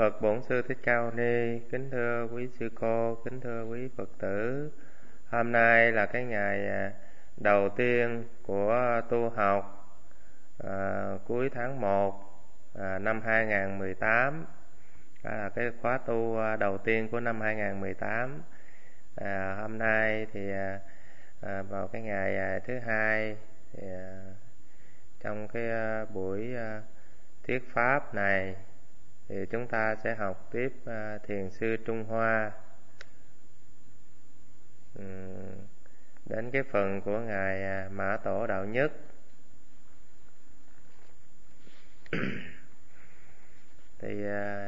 Phật. Bổn Sư Thích Ca Mâu Ni. Kính thưa quý sư cô, kính thưa quý Phật tử. Hôm nay là cái ngày đầu tiên của tu học cuối tháng 1 năm 2018. Đó là cái khóa tu đầu tiên của năm 2018. Hôm nay thì vào cái ngày thứ hai thì, trong cái buổi thuyết pháp này thì chúng ta sẽ học tiếp Thiền sư Trung Hoa đến cái phần của ngài Mã Tổ Đạo Nhất. Thì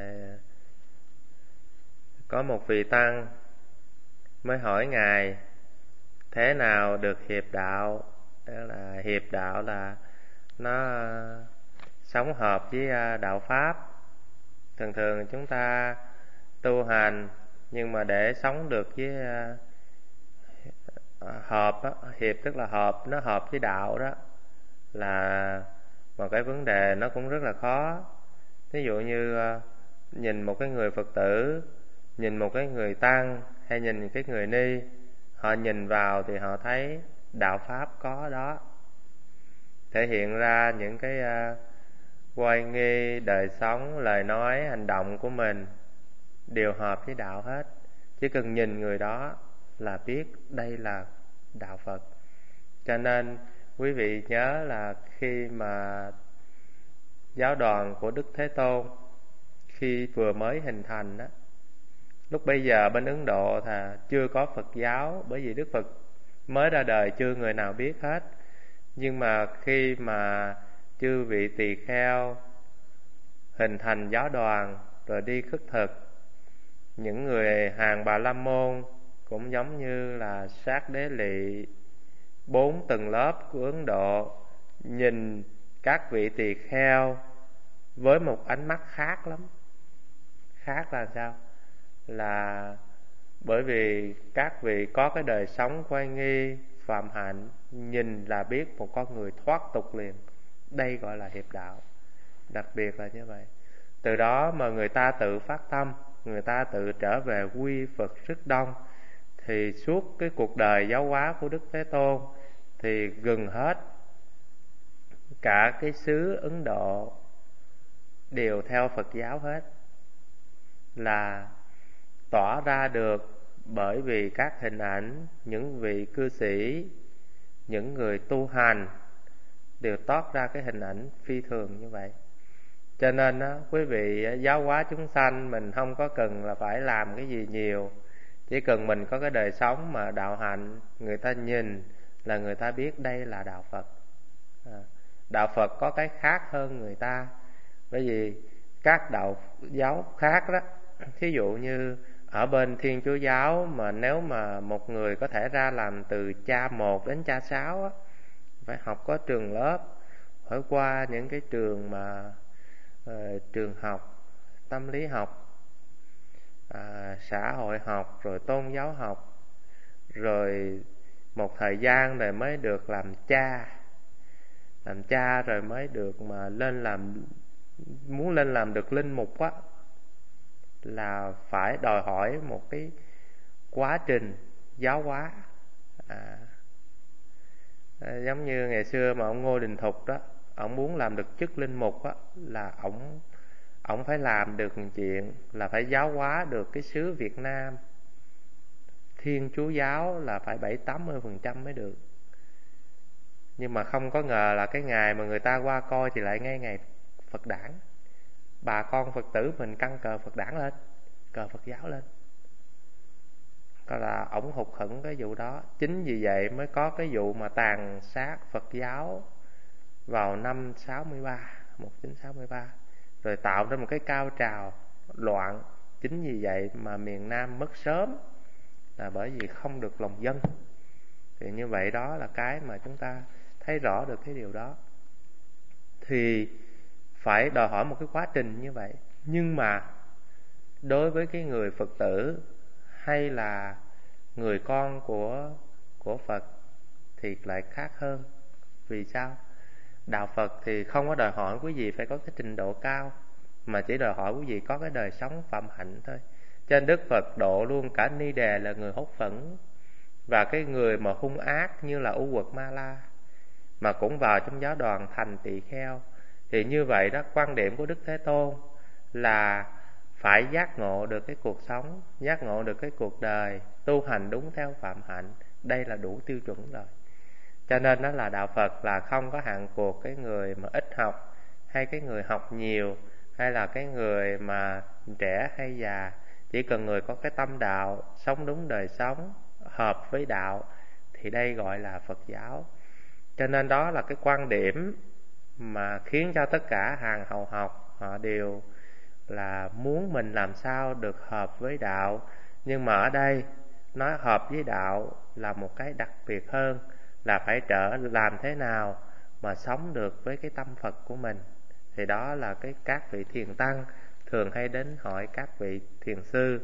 có một vị tăng mới hỏi ngài thế nào được hiệp đạo. Đó là hiệp đạo là nó sống hợp với đạo pháp. Thường thường chúng ta tu hành, nhưng mà để sống được với hợp á, hiệp tức là hợp, nó hợp với đạo đó, là một cái vấn đề nó cũng rất là khó. Ví dụ như nhìn một cái người Phật tử, nhìn một cái người tăng, hay nhìn cái người ni, họ nhìn vào thì họ thấy đạo pháp có đó, thể hiện ra những cái oai nghi, đời sống, lời nói, hành động của mình đều hợp với đạo hết. Chỉ cần nhìn người đó là biết đây là đạo Phật. Cho nên quý vị nhớ là khi mà giáo đoàn của Đức Thế Tôn khi vừa mới hình thành đó, lúc bây giờ bên Ấn Độ thì chưa có Phật giáo, bởi vì Đức Phật mới ra đời chưa người nào biết hết. Nhưng mà khi mà chư vị tỳ kheo hình thành giáo đoàn rồi đi khất thực, những người hàng Bà La Môn cũng giống như là Sát Đế Lị, 4 tầng lớp của Ấn Độ, nhìn các vị tỳ kheo với một ánh mắt khác lắm. Khác là sao? Là bởi vì các vị có cái đời sống oai nghi, phạm hạnh, nhìn là biết một con người thoát tục liền. Đây gọi là hiệp đạo. Đặc biệt là như vậy. Từ đó mà người ta tự phát tâm, người ta tự trở về quy Phật rất đông. Thì suốt cái cuộc đời giáo hóa của Đức Thế Tôn thì gần hết cả cái xứ Ấn Độ đều theo Phật giáo hết, là tỏ ra được bởi vì các hình ảnh những vị cư sĩ, những người tu hành đều toát ra cái hình ảnh phi thường như vậy. Cho nên đó, quý vị giáo hóa chúng sanh, mình không có cần là phải làm cái gì nhiều, chỉ cần mình có cái đời sống mà đạo hạnh, người ta nhìn là người ta biết đây là đạo Phật. Đạo Phật có cái khác hơn người ta, bởi vì các đạo giáo khác đó, thí dụ như ở bên Thiên Chúa giáo, mà nếu mà một người có thể ra làm từ cha 1 đến cha 6 á, phải học có trường lớp, phải qua những cái trường mà trường học, tâm lý học, xã hội học, rồi tôn giáo học, rồi một thời gian rồi mới được làm cha. Làm cha rồi mới được mà lên làm, muốn lên làm được linh mục á, là phải đòi hỏi một cái quá trình giáo hóa. Giống như ngày xưa mà ông Ngô Đình Thục đó, ông muốn làm được chức linh mục á, là ông phải làm được một chuyện là phải giáo hóa được cái xứ Việt Nam. Thiên Chúa giáo là phải 70-80% mới được. Nhưng mà không có ngờ là cái ngày mà người ta qua coi thì lại ngay ngày Phật đản. Bà con Phật tử mình căng cờ Phật đản lên, cờ Phật giáo lên. Đó là ổng hụt hẫng cái vụ đó. Chính vì vậy mới có cái vụ mà tàn sát Phật giáo vào năm 1963, rồi tạo ra một cái cao trào loạn. Chính vì vậy mà miền Nam mất sớm, là bởi vì không được lòng dân. Thì như vậy đó là cái mà chúng ta thấy rõ được cái điều đó. Thì phải đòi hỏi một cái quá trình như vậy. Nhưng mà đối với cái người Phật tử hay là người con của Phật thì lại khác hơn. Vì sao? Đạo Phật thì không có đòi hỏi quý vị phải có cái trình độ cao, mà chỉ đòi hỏi quý vị có cái đời sống phạm hạnh thôi. Trên Đức Phật độ luôn cả Ni Đề là người hốt phẫn, và cái người mà hung ác như là U Quật Ma La mà cũng vào trong giáo đoàn thành tỳ kheo. Thì như vậy đó, quan điểm của Đức Thế Tôn là phải giác ngộ được cái cuộc sống, giác ngộ được cái cuộc đời, tu hành đúng theo phạm hạnh. Đây là đủ tiêu chuẩn rồi. Cho nên đó là đạo Phật là không có hạn cuộc cái người mà ít học, hay cái người học nhiều, hay là cái người mà trẻ hay già. Chỉ cần người có cái tâm đạo, sống đúng đời sống, hợp với đạo, thì đây gọi là Phật giáo. Cho nên đó là cái quan điểm mà khiến cho tất cả hàng hầu học họ đều là muốn mình làm sao được hợp với đạo. Nhưng mà ở đây nói hợp với đạo là một cái đặc biệt hơn, là phải làm thế nào mà sống được với cái tâm Phật của mình. Thì đó là cái các vị thiền tăng thường hay đến hỏi các vị thiền sư,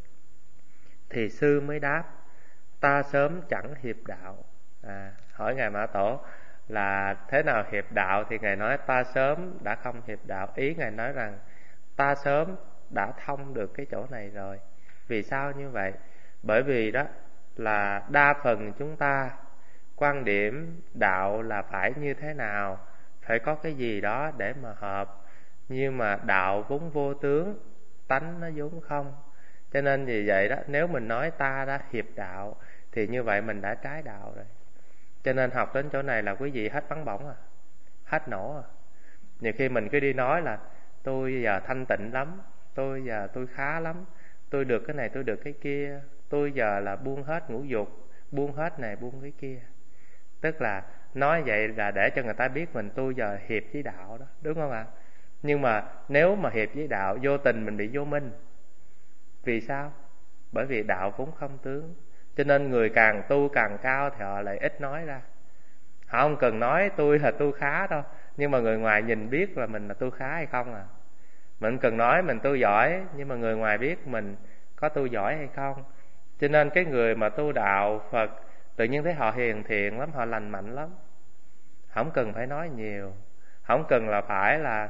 thì sư mới đáp: ta sớm chẳng hiệp đạo. Hỏi Ngài Mã Tổ là thế nào hiệp đạo, thì Ngài nói ta sớm đã không hiệp đạo. Ý Ngài nói rằng ta sớm đã thông được cái chỗ này rồi. Vì sao như vậy? Bởi vì đó là đa phần chúng ta quan điểm đạo là phải như thế nào, phải có cái gì đó để mà hợp. Nhưng mà đạo vốn vô tướng, tánh nó vốn không. Cho nên vì vậy đó, nếu mình nói ta đã hiệp đạo thì như vậy mình đã trái đạo rồi. Cho nên học đến chỗ này là quý vị hết bắn bổng à, hết nổ à. Nhiều khi mình cứ đi nói là tôi giờ thanh tịnh lắm, tôi giờ tôi khá lắm, tôi được cái này tôi được cái kia, tôi giờ là buông hết ngũ dục, buông hết này buông cái kia. Tức là nói vậy là để cho người ta biết mình tôi giờ hiệp với đạo đó, đúng không ạ? Nhưng mà nếu mà hiệp với đạo, vô tình mình bị vô minh. Vì sao? Bởi vì đạo vốn không tướng. Cho nên người càng tu càng cao thì họ lại ít nói ra. Họ không cần nói tôi là tu khá đâu, nhưng mà người ngoài nhìn biết là mình là tu khá hay không à. Mình cần nói mình tu giỏi, nhưng mà người ngoài biết mình có tu giỏi hay không. Cho nên cái người mà tu đạo Phật tự nhiên thấy họ hiền thiện lắm, họ lành mạnh lắm. Không cần phải nói nhiều, không cần là phải là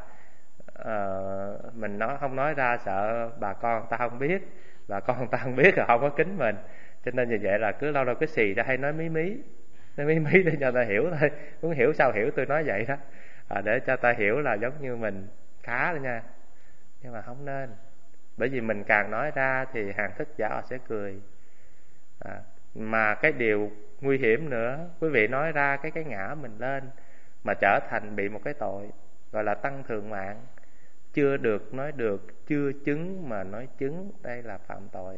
mình nói không nói ra sợ bà con ta không biết, bà con ta không biết là không có kính mình. Cho nên như vậy là cứ lâu lâu cái xì ra hay nói mí mí, nói mí mí để cho ta hiểu thôi. Muốn hiểu sao hiểu, tôi nói vậy đó, để cho ta hiểu là giống như mình khá rồi nha. Nhưng mà không nên, bởi vì mình càng nói ra thì hàng thức giả họ sẽ cười. Mà cái điều nguy hiểm nữa, quý vị nói ra cái ngã mình lên mà trở thành bị một cái tội gọi là tăng thượng mạng. Chưa được nói được, chưa chứng mà nói chứng, đây là phạm tội.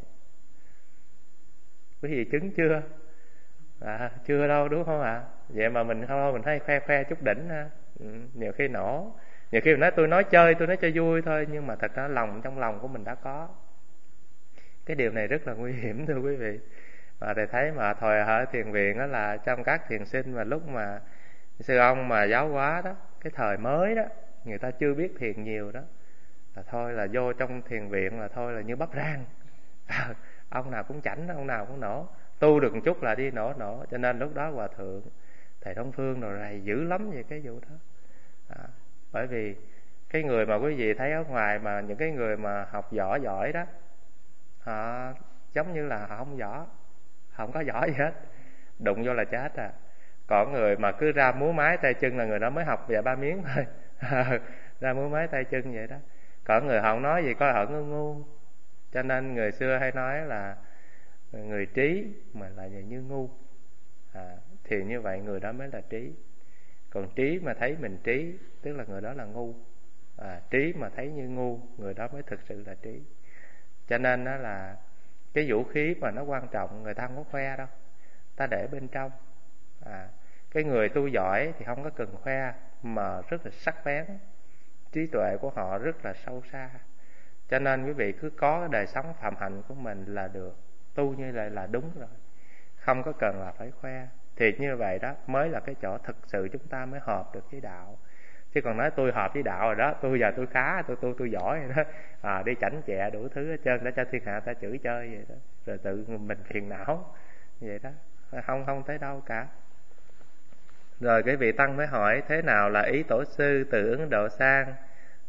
Quý vị chứng chưa? Chưa đâu, đúng không ạ? Vậy mà mình không, mình hay khoe chút đỉnh ha. Nhiều khi nổ. Nhiều khi mình nói tôi nói chơi, tôi nói cho vui thôi, nhưng mà thật ra trong lòng của mình đã có. Cái điều này rất là nguy hiểm thưa quý vị. Và thầy thấy mà thời ở thiền viện đó, là trong các thiền sinh mà lúc mà sư ông mà giáo hóa đó, cái thời mới đó, người ta chưa biết thiền nhiều đó, là thôi là vô trong thiền viện là thôi là như bắp rang. Ông nào cũng chảnh, ông nào cũng nổ, tu được một chút là đi nổ. Cho nên lúc đó hòa thượng thầy Đông Phương rồi rầy dữ lắm về cái vụ đó. Bởi vì cái người mà quý vị thấy ở ngoài, mà những cái người mà học giỏi đó, họ giống như là họ không giỏi, không có giỏi gì hết, đụng vô là chết à. Còn người mà cứ ra múa máy tay chân là người đó mới học vài ba miếng thôi. Ra múa máy tay chân vậy đó. Còn người không nói gì coi họ ngu. Cho nên người xưa hay nói là người trí mà là như ngu. Thì như vậy người đó mới là trí. Còn trí mà thấy mình trí, tức là người đó là ngu. Trí mà thấy như ngu, người đó mới thực sự là trí. Cho nên đó là cái vũ khí mà nó quan trọng, người ta không có khoe đâu, ta để bên trong. Cái người tu giỏi thì không có cần khoe, mà rất là sắc bén, trí tuệ của họ rất là sâu xa. Cho nên quý vị cứ có cái đời sống phạm hạnh của mình là được, tu như vậy là đúng rồi, không có cần là phải khoe. Thì như vậy đó mới là cái chỗ thực sự chúng ta mới hợp được với đạo. Chứ còn nói tôi hợp với đạo rồi đó, tôi giờ tôi khá, tôi giỏi rồi đó, đi chảnh chẹ đủ thứ hết trơn để cho thiên hạ ta chửi chơi vậy đó, rồi tự mình phiền não vậy đó, không tới đâu cả. Rồi cái vị tăng mới hỏi thế nào là ý tổ sư từ Ấn Độ sang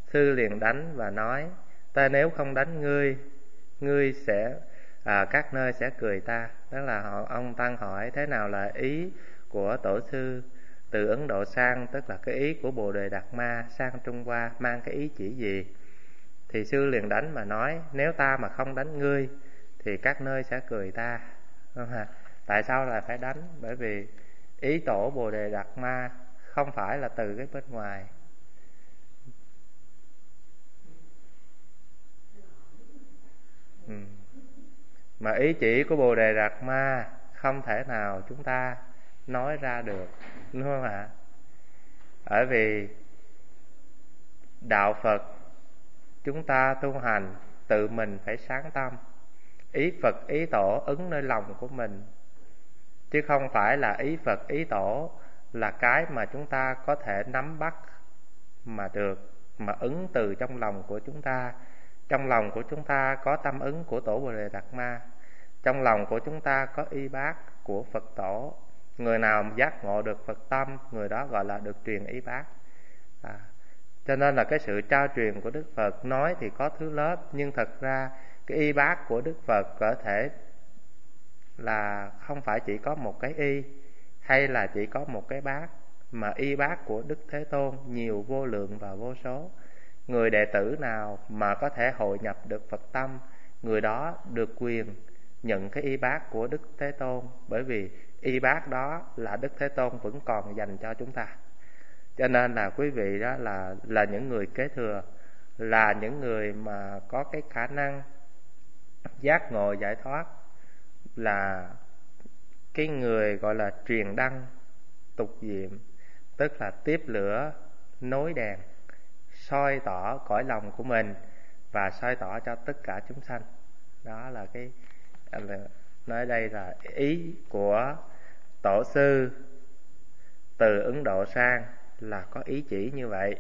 Sư liền đánh và nói: ta nếu không đánh ngươi, ngươi sẽ các nơi sẽ cười ta. Đó là ông Tăng hỏi thế nào là ý của tổ sư từ Ấn Độ sang, tức là cái ý của Bồ Đề Đạt Ma sang Trung Hoa mang cái ý chỉ gì. Thì sư liền đánh mà nói: nếu ta mà không đánh ngươi thì các nơi sẽ cười ta. Tại sao lại phải đánh? Bởi vì ý tổ Bồ Đề Đạt Ma không phải là từ cái bên ngoài. Mà ý chỉ của Bồ Đề Đạt Ma không thể nào chúng ta nói ra được, đúng không ạ? Bởi vì đạo Phật chúng ta tu hành tự mình phải sáng tâm, ý Phật ý tổ ứng nơi lòng của mình, chứ không phải là ý Phật ý tổ là cái mà chúng ta có thể nắm bắt mà được, mà ứng từ trong lòng của chúng ta. Trong lòng của chúng ta có tâm ứng của tổ Bồ Đề Đạt Ma, trong lòng của chúng ta có y bát của Phật tổ. Người nào giác ngộ được Phật tâm, người đó gọi là được truyền y bát. Cho nên là cái sự trao truyền của Đức Phật nói thì có thứ lớp, nhưng thật ra cái y bát của Đức Phật có thể là không phải chỉ có một cái y hay là chỉ có một cái bát, mà y bát của Đức Thế Tôn nhiều vô lượng và vô số. Người đệ tử nào mà có thể hội nhập được Phật tâm, người đó được quyền nhận cái y bát của Đức Thế Tôn, bởi vì y bát đó là Đức Thế Tôn vẫn còn dành cho chúng ta. Cho nên là quý vị đó là những người kế thừa, là những người mà có cái khả năng giác ngộ giải thoát, là cái người gọi là truyền đăng tục diệm, tức là tiếp lửa nối đèn, soi tỏ cõi lòng của mình và soi tỏ cho tất cả chúng sanh. Đó là cái nói đây là ý của tổ sư từ Ấn Độ sang, là có ý chỉ như vậy.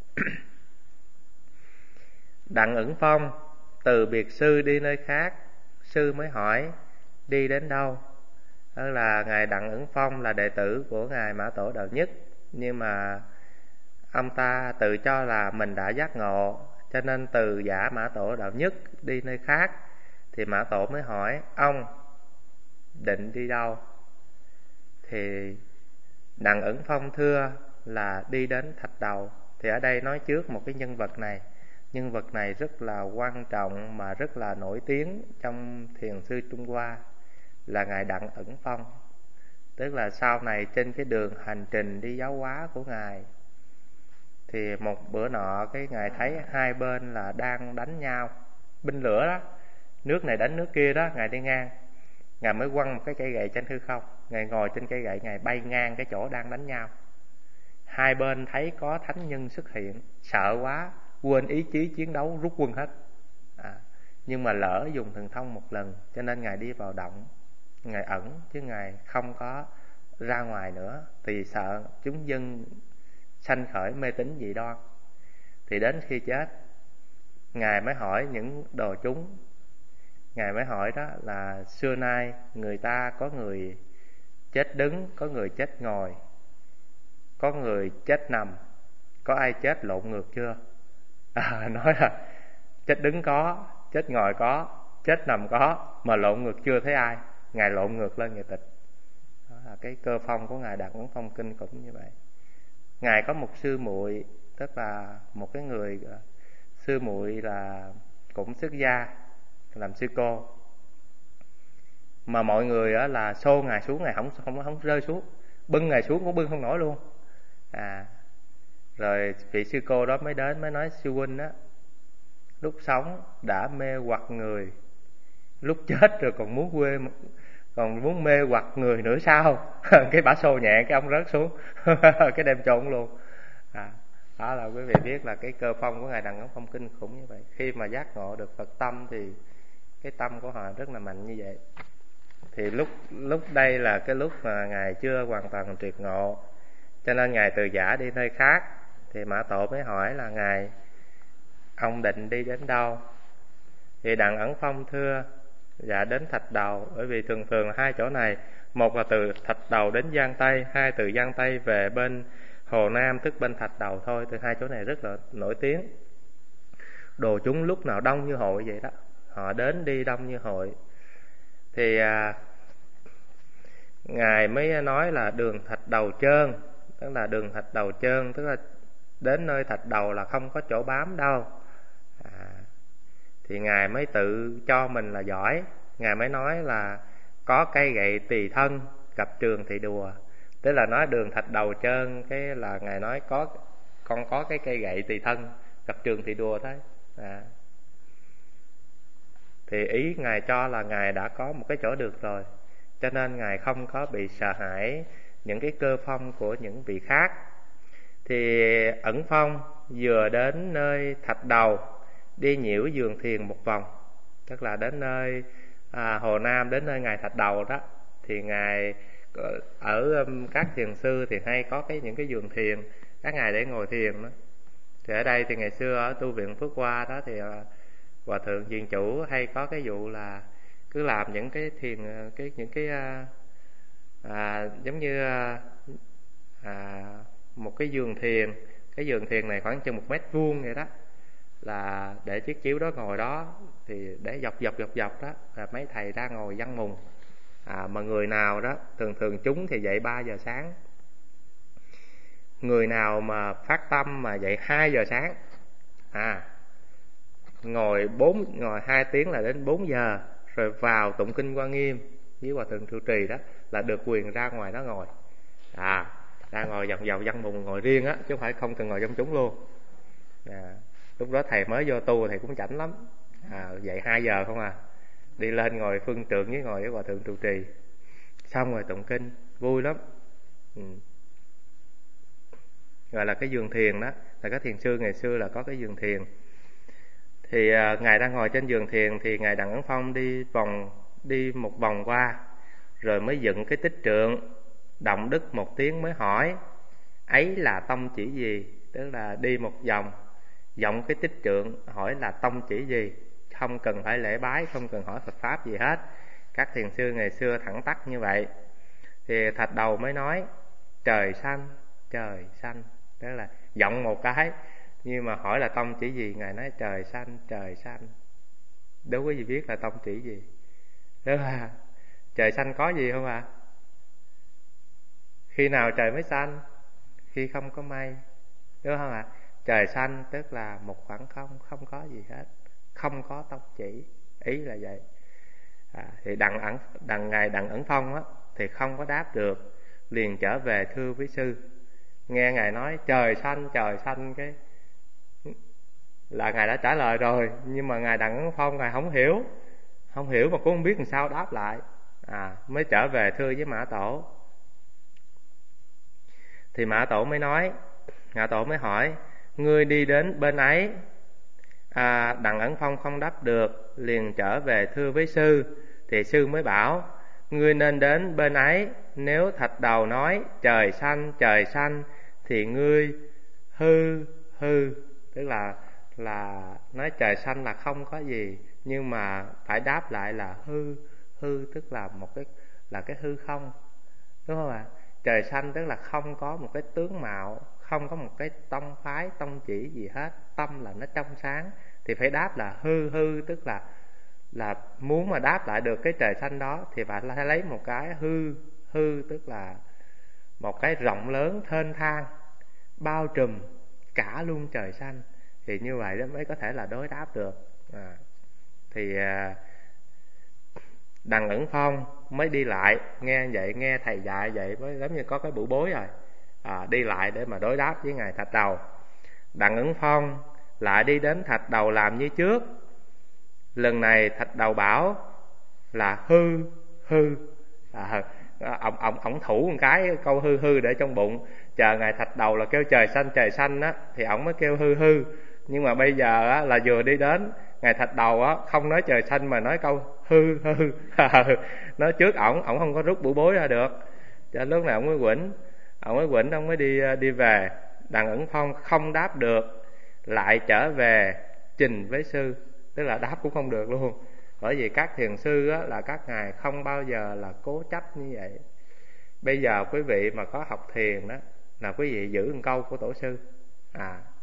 Đặng Ẩn Phong từ biệt sư đi nơi khác. Sư mới hỏi đi đến đâu. Đó là ngài Đặng Ẩn Phong là đệ tử của ngài Mã Tổ Đạo Nhất, nhưng mà ông ta tự cho là mình đã giác ngộ, cho nên từ giả Mã Tổ Đạo Nhất đi nơi khác. Thì Mã Tổ mới hỏi ông định đi đâu. Thì Đặng Ẩn Phong thưa là đi đến Thạch Đầu. Thì ở đây nói trước một cái nhân vật này. Nhân vật này rất là quan trọng mà rất là nổi tiếng trong thiền sư Trung Hoa, là ngài Đặng Ẩn Phong. Tức là sau này trên cái đường hành trình đi giáo hóa của ngài, thì một bữa nọ cái ngài thấy hai bên là đang đánh nhau, binh lửa đó, nước này đánh nước kia đó. Ngài đi ngang, ngài mới quăng một cái cây gậy trên hư không. Ngài ngồi trên cây gậy, ngài bay ngang cái chỗ đang đánh nhau. Hai bên thấy có thánh nhân xuất hiện, sợ quá quên ý chí chiến đấu, rút quân hết. Nhưng mà lỡ dùng thần thông một lần, cho nên ngài đi vào động, ngài ẩn, chứ ngài không có ra ngoài nữa, vì sợ chúng dân sanh khởi mê tín dị đoan. Thì đến khi chết, ngài mới hỏi những đồ chúng, ngài mới hỏi đó là xưa nay người ta có người chết đứng, có người chết ngồi, có người chết nằm, có ai chết lộn ngược chưa? Nói là chết đứng có, chết ngồi có, chết nằm có, mà lộn ngược chưa thấy ai. Ngài lộn ngược lên ngài tịch. Đó là cái cơ phong của ngài Đặng Ẩn Phong kinh cũng như vậy. Ngài có một sư muội, tức là một cái người sư muội là cũng xuất gia làm sư cô, mà mọi người á là xô ngài xuống, ngài không rơi xuống, bưng ngài xuống cũng bưng không nổi luôn. Rồi vị sư cô đó mới đến mới nói: sư huynh á, lúc sống đã mê hoặc người, lúc chết rồi còn muốn mê hoặc người nữa sao? Cái bả xô nhẹ cái ông rớt xuống cái đem trộn luôn. Đó là quý vị biết là cái cơ phong của ngài Đặng Ẩn Phong kinh khủng như vậy. Khi mà giác ngộ được Phật tâm thì cái tâm của họ rất là mạnh như vậy. Thì lúc đây là cái lúc mà ngài chưa hoàn toàn triệt ngộ, cho nên ngài từ giả đi nơi khác. Thì Mã Tổ mới hỏi là ngài, ông định đi đến đâu? Thì Đặng Ẩn Phong thưa dạ đến Thạch Đầu. Bởi vì thường là hai chỗ này, một là từ Thạch Đầu đến Giang Tây, hai từ Giang Tây về bên Hồ Nam tức bên Thạch Đầu thôi. Từ hai chỗ này rất là nổi tiếng. đồ chúng lúc nào đông như hội vậy đó, họ đến đi đông như hội. Thì ngài mới nói là đường thạch đầu trơn, tức là đường thạch đầu trơn, tức là đến nơi thạch đầu là không có chỗ bám đâu. Thì ngài mới tự cho mình là giỏi, ngài mới nói là có cây gậy tùy thân, gặp trường thì đùa. Tức là nói đường thạch đầu trơn, cái là ngài nói con có cái cây gậy tùy thân, gặp trường thì đùa thôi. Thì ý ngài cho là ngài đã có một cái chỗ được rồi, cho nên ngài không có bị sợ hãi những cái cơ phong của những vị khác. Thì Ẩn Phong vừa đến nơi thạch đầu, đi nhiễu giường thiền một vòng, tức là đến nơi Hồ Nam, đến nơi ngài thạch đầu đó. Thì ngài ở các thiền sư thì hay có những cái giường thiền các ngài để ngồi thiền đó. Thì ở đây thì ngày xưa ở tu viện Phước Hoa đó thì hòa thượng viện chủ hay có cái vụ là cứ làm những cái thiền, những cái giống như một cái giường thiền. Cái giường thiền này khoảng chừng 1 mét vuông vậy đó, là để chiếc chiếu đó ngồi đó, thì để dọc đó là mấy thầy ra ngồi văn mùng. Mà người nào đó thường chúng thì dậy 3 giờ sáng, người nào mà phát tâm mà dậy 2 giờ sáng, ngồi 2 tiếng là đến 4 giờ, rồi vào tụng kinh Hoa Nghiêm với hòa thượng trụ trì đó, là được quyền ra ngoài đó ngồi. Ra ngồi vòng văn mùng, ngồi riêng á, chứ không phải không cần ngồi trong chúng luôn. Lúc đó thầy mới vô tu thầy cũng chảnh lắm, dậy 2 giờ không đi lên ngồi phương trượng với ngồi với hòa thượng trụ trì, xong rồi tụng kinh vui lắm. Gọi là cái giường thiền đó, là các thiền sư ngày xưa là có cái giường thiền. Thì ngài đang ngồi trên giường thiền thì ngài Đặng Ấn Phong đi một vòng qua, rồi mới dựng cái tích trượng, động đức một tiếng mới hỏi ấy là tông chỉ gì. Tức là đi một vòng, giọng cái tích trượng hỏi là tông chỉ gì, không cần phải lễ bái, không cần hỏi Phật pháp gì hết. Các thiền sư ngày xưa thẳng tắc như vậy. Thì thạch đầu mới nói trời xanh, trời xanh. Tức là giọng một cái, nhưng mà hỏi là tông chỉ gì, ngài nói trời xanh, trời xanh. Đâu có gì biết là tông chỉ gì. Đúng không? Trời xanh có gì không Khi nào trời mới xanh? Khi không có mây. Đúng không Trời xanh tức là một khoảng không, không có gì hết, không có tông chỉ. Ý là vậy. Thì ngài Đặng Ẩn Phong thì không có đáp được, liền trở về thưa với sư. Nghe ngài nói trời xanh, cái là ngài đã trả lời rồi, nhưng mà ngài Đặng Ẩn Phong ngài không hiểu mà cũng không biết làm sao đáp lại. Mới trở về thưa với Mã Tổ. Thì Mã Tổ mới hỏi ngươi đi đến bên ấy. Đặng Ẩn Phong không đáp được, liền trở về thưa với sư. Thì sư mới bảo ngươi nên đến bên ấy. Nếu thạch đầu nói trời xanh thì ngươi hư. Tức là nói trời xanh là không có gì, nhưng mà phải đáp lại là hư, tức là cái hư không. Đúng không Trời xanh tức là không có một cái tướng mạo, không có một cái tông phái, tông chỉ gì hết, tâm là nó trong sáng. Thì phải đáp là hư, tức là muốn mà đáp lại được cái trời xanh đó thì phải lấy một cái hư, tức là một cái rộng lớn thênh thang, bao trùm cả luôn trời xanh. Thì như vậy đó mới có thể là đối đáp được. Thì Đặng Ẩn Phong mới đi lại, nghe vậy, nghe thầy dạy vậy mới giống như có cái bủ bối rồi. Đi lại để mà đối đáp với ngài thạch đầu. Đặng Ẩn Phong lại đi đến thạch đầu làm như trước. Lần này thạch đầu bảo là hư. Ổng thủ một cái câu hư để trong bụng, chờ ngài thạch đầu là kêu trời xanh á, thì ổng mới kêu hư. Nhưng mà bây giờ là vừa đi đến, ngài thạch đầu không nói trời xanh mà nói câu hư. Nói trước ổng không có rút bủ bối ra được, cho lúc này ổng mới quỉnh, ổng mới đi về. Đặng Ẩn Phong không đáp được, lại trở về trình với sư. Tức là đáp cũng không được luôn. Bởi vì các thiền sư là các ngài không bao giờ là cố chấp như vậy. Bây giờ quý vị mà có học thiền đó, là quý vị giữ một câu của tổ sư.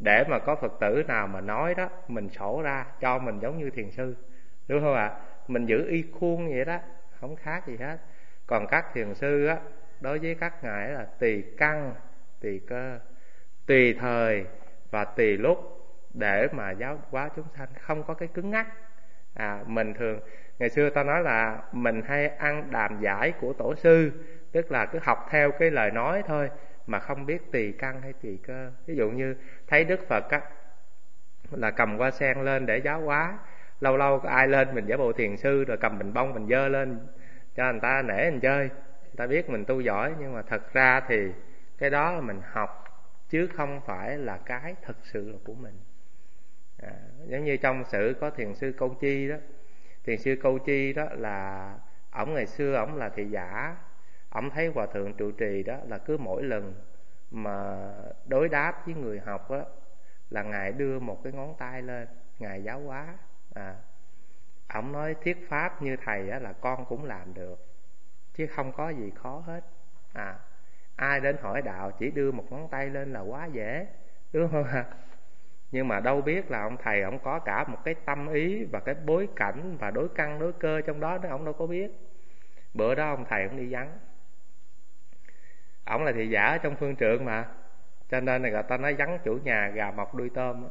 Để mà có Phật tử nào mà nói đó, mình sổ ra cho mình giống như thiền sư, đúng không ạ? Mình giữ y khuôn vậy đó, không khác gì hết. Còn các thiền sư á, đối với các ngài là tùy căn, tùy cơ, tùy thời và tùy lúc để mà giáo hóa chúng sanh, không có cái cứng nhắc. Mình thường ngày xưa ta nói là mình hay ăn đàm giải của tổ sư, tức là cứ học theo cái lời nói thôi mà không biết tùy căn hay tùy cơ. Ví dụ như thấy Đức Phật á là cầm hoa sen lên để giáo hóa, lâu lâu có ai lên mình giả bộ thiền sư rồi cầm bình bông mình dơ lên cho người ta nể mình chơi, người ta biết mình tu giỏi. Nhưng mà thật ra thì cái đó là mình học chứ không phải là cái thực sự là của mình. Giống như trong sử có thiền sư Câu Chi đó. Thiền sư Câu Chi đó là ổng ngày xưa ổng là thị giả. Ổng thấy hòa thượng trụ trì đó là cứ mỗi lần mà đối đáp với người học đó là ngài đưa một cái ngón tay lên, ngài giáo hóa. Ổng nói thuyết pháp như thầy đó là con cũng làm được, chứ không có gì khó hết. Ai đến hỏi đạo chỉ đưa một ngón tay lên là quá dễ, đúng không ạ? Nhưng mà đâu biết là ông thầy ông có cả một cái tâm ý và cái bối cảnh và đối căn đối cơ trong đó đó, ông đâu có biết. Bữa đó ông thầy ông đi vắng, ổng là thị giả ở trong phương trượng mà, cho nên là người ta nói vắng chủ nhà gà mọc đuôi tôm.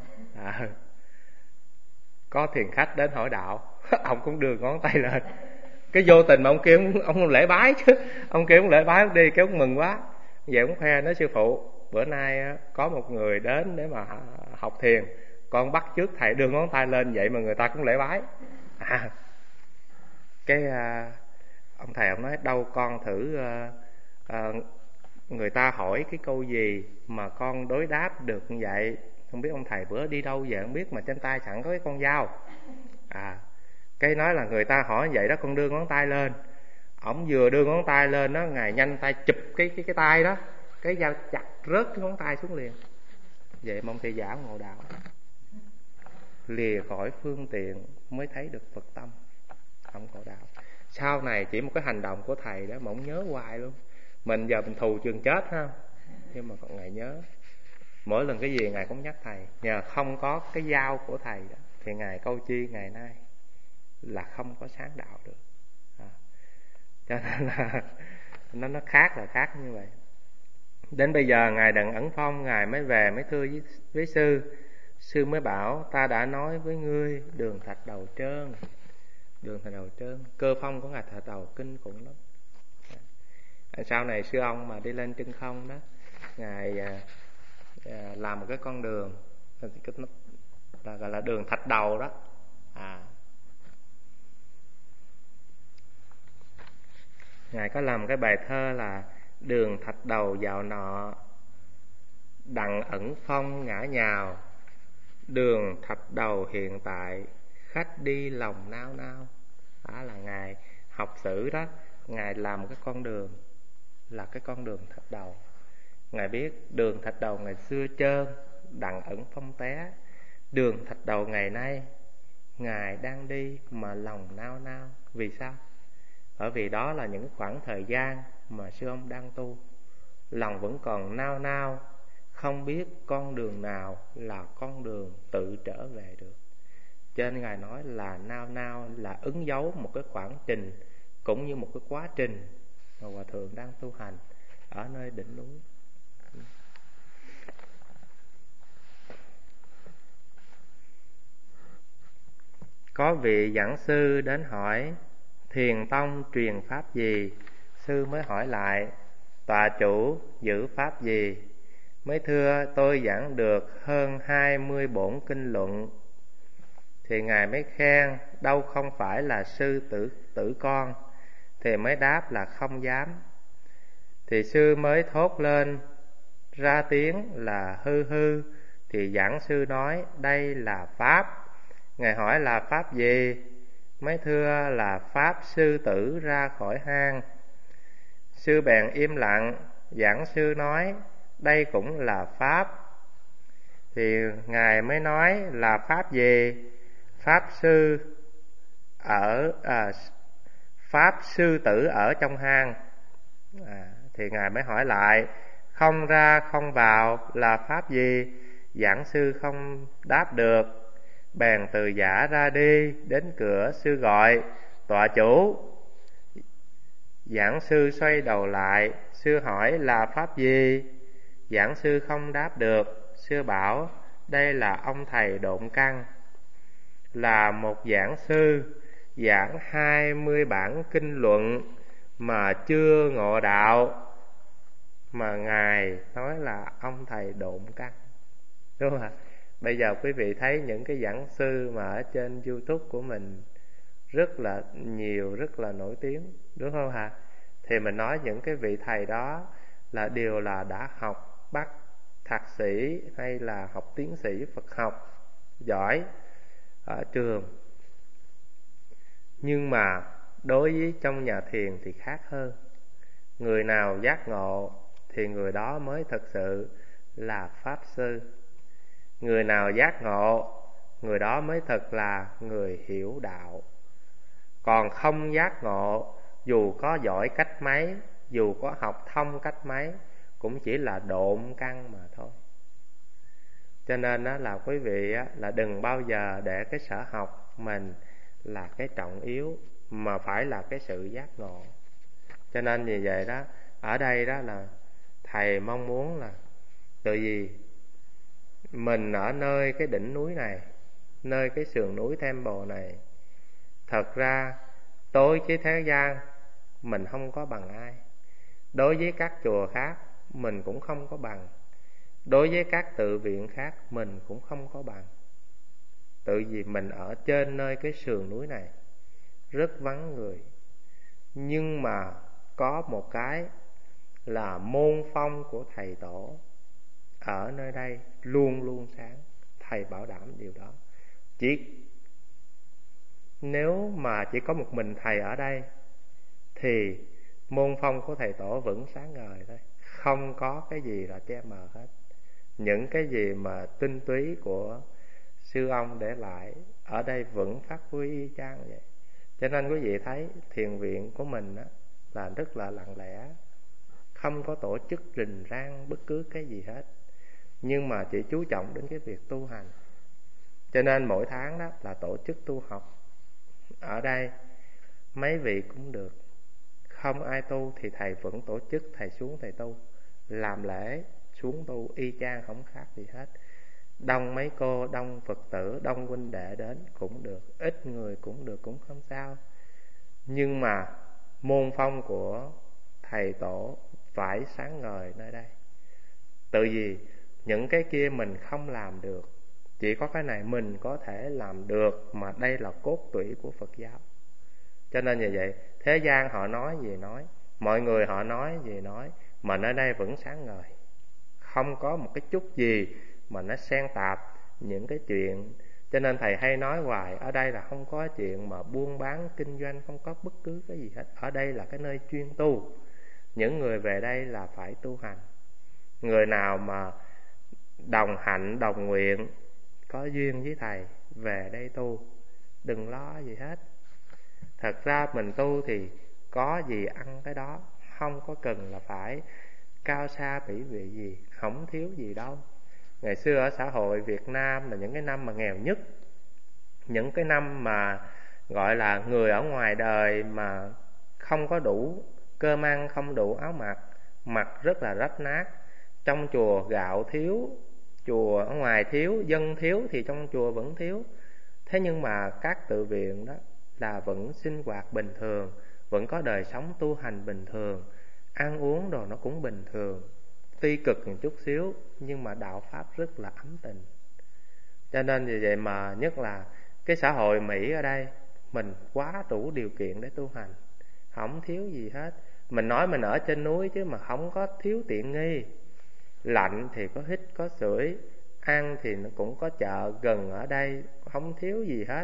Có thiền khách đến hỏi đạo ông cũng đưa ngón tay lên. Cái vô tình mà ông kia ông lễ bái chứ, ông kia ông lễ bái ông đi, cái ông mừng quá, vậy ông khoe nói sư phụ bữa nay có một người đến để mà học thiền, con bắt chước thầy đưa ngón tay lên vậy mà người ta cũng lễ bái. Ông thầy ông nói đâu con thử người ta hỏi cái câu gì mà con đối đáp được như vậy. Không biết ông thầy bữa đi đâu về không biết mà trên tay sẵn có cái con dao. Cái nói là người ta hỏi vậy đó, con đưa ngón tay lên. Ổng vừa đưa ngón tay lên đó, ngài nhanh tay chụp cái tay đó, cái dao chặt rớt cái ngón tay xuống liền. Vậy mong thầy giả ngộ đạo, lìa khỏi phương tiện mới thấy được Phật tâm, không ngộ đạo. Sau này chỉ một cái hành động của thầy đó mà ông nhớ hoài luôn. Mình giờ mình thù chừng chết ha, nhưng mà còn ngài nhớ. Mỗi lần cái gì ngài cũng nhắc thầy. Nhờ không có cái dao của thầy đó, thì ngài Câu Chi ngày nay là không có sáng đạo được. Cho nên là nó khác là khác như vậy. Đến bây giờ ngài Đặng Ẩn Phong ngài mới về mới thưa với sư. Sư mới bảo ta đã nói với ngươi đường thạch đầu trơn. Đường thạch đầu trơn, cơ phong của ngài thạch đầu kinh khủng lắm. Sau này sư ông mà đi lên chân không đó, ngài làm một cái con đường là gọi là đường thạch đầu đó. Ngài có làm cái bài thơ là đường thạch đầu dạo nọ, Đặng Ẩn Phong ngã nhào, đường thạch đầu hiện tại, khách đi lòng nao nao. Đó là ngài học sử đó, ngài làm cái con đường là cái con đường thạch đầu. Ngài biết đường thạch đầu ngày xưa trơn, Đặng Ẩn Phong té. Đường thạch đầu ngày nay ngài đang đi mà lòng nao nao. Vì sao? Bởi vì đó là những khoảng thời gian mà sư ông đang tu, lòng vẫn còn nao nao, không biết con đường nào là con đường tự trở về được. Cho nên ngài nói là nao nao là ứng dấu một cái khoảng trình, cũng như một cái quá trình mà hòa thượng đang tu hành ở nơi đỉnh núi. Có vị giảng sư đến hỏi thiền tông truyền pháp gì. Sư mới hỏi lại tòa chủ giữ pháp gì. Mới thưa tôi giảng được hơn 24 kinh luận. Thì ngài mới khen đâu không phải là sư tử con. Thì mới đáp là không dám. Thì sư mới thốt lên ra tiếng là hư hư. Thì giảng sư nói đây là pháp. Ngài hỏi là pháp gì? Mới thưa là pháp sư tử ra khỏi hang. Sư bèn im lặng. Giảng sư nói đây cũng là pháp. Thì ngài mới nói là pháp gì? Pháp sư pháp sư tử ở trong hang. Thì ngài mới hỏi lại không ra không vào là pháp gì? Giảng sư không đáp được, bèn từ giã ra đi. Đến cửa sư gọi: "Tọa chủ." Giảng sư xoay đầu lại, sư hỏi: "Là pháp gì?" Giảng sư không đáp được. Sư bảo: "Đây là ông thầy Độn Căn, là một giảng sư, giảng 20 bản kinh luận mà chưa ngộ đạo, mà Ngài nói là ông thầy Độn Căn." Đúng không ạ? Bây giờ quý vị thấy những cái giảng sư mà ở trên YouTube của mình rất là nhiều, rất là nổi tiếng, đúng không hả? Thì mình nói những cái vị thầy đó là đều là đã học bắt thạc sĩ hay là học tiến sĩ Phật học giỏi ở trường. Nhưng mà đối với trong nhà thiền thì khác hơn. Người nào giác ngộ thì người đó mới thật sự là pháp sư. Người nào giác ngộ, người đó mới thật là người hiểu đạo. Còn không giác ngộ, dù có giỏi cách mấy, dù có học thông cách mấy, cũng chỉ là độn căn mà thôi. Cho nên đó là quý vị là đừng bao giờ để cái sở học mình là cái trọng yếu, mà phải là cái sự giác ngộ. Cho nên vì vậy đó, ở đây đó là thầy mong muốn là tự vì mình ở nơi cái đỉnh núi này, nơi cái sườn núi Temple này, thật ra đối với thế gian mình không có bằng ai. Đối với các chùa khác mình cũng không có bằng. Đối với các tự viện khác mình cũng không có bằng. Tự vì mình ở trên nơi cái sườn núi này rất vắng người. Nhưng mà có một cái là môn phong của thầy tổ ở nơi đây luôn luôn sáng. Thầy bảo đảm điều đó. Nếu mà chỉ có một mình thầy ở đây thì môn phong của thầy tổ vẫn sáng ngời thôi, không có cái gì là che mờ hết. Những cái gì mà tinh túy của sư ông để lại ở đây vẫn phát huy y chang vậy. Cho nên quý vị thấy thiền viện của mình là rất là lặng lẽ, không có tổ chức rình rang bất cứ cái gì hết, nhưng mà chỉ chú trọng đến cái việc tu hành. Cho nên mỗi tháng đó là tổ chức tu học. Ở đây mấy vị cũng được, không ai tu thì thầy vẫn tổ chức, thầy xuống thầy tu, làm lễ xuống tu y chang, không khác gì hết. Đông mấy cô, đông Phật tử, đông huynh đệ đến cũng được, ít người cũng được, cũng không sao. Nhưng mà môn phong của thầy tổ phải sáng ngời nơi đây. Tự vì những cái kia mình không làm được, chỉ có cái này mình có thể làm được, mà đây là cốt tủy của Phật giáo. Cho nên như vậy, thế gian họ nói gì nói, mọi người họ nói gì nói, mà nơi đây vẫn sáng ngời. Không có một cái chút gì mà nó xen tạp những cái chuyện. Cho nên thầy hay nói hoài, ở đây là không có chuyện mà buôn bán, kinh doanh, không có bất cứ cái gì hết. Ở đây là cái nơi chuyên tu. Những người về đây là phải tu hành. Người nào mà đồng hạnh, đồng nguyện, có duyên với thầy, về đây tu, đừng lo gì hết. Thật ra mình tu thì có gì ăn cái đó, không có cần là phải cao xa bỉ vị gì, không thiếu gì đâu. Ngày xưa ở xã hội Việt Nam là những cái năm mà nghèo nhất, những cái năm mà gọi là người ở ngoài đời mà không có đủ cơm ăn, không đủ áo mặc, mặc rất là rách nát. Trong chùa gạo thiếu, chùa ở ngoài thiếu, dân thiếu thì trong chùa vẫn thiếu. Thế nhưng mà các tự viện đó là vẫn sinh hoạt bình thường, vẫn có đời sống tu hành bình thường, ăn uống đồ nó cũng bình thường. Tuy cực một chút xíu nhưng mà đạo pháp rất là ấm tình. Cho nên vì vậy mà nhất là cái xã hội Mỹ ở đây, mình quá đủ điều kiện để tu hành, không thiếu gì hết. Mình nói mình ở trên núi chứ mà không có thiếu tiện nghi. Lạnh thì có hít có sưởi, ăn thì nó cũng có chợ gần ở đây, không thiếu gì hết.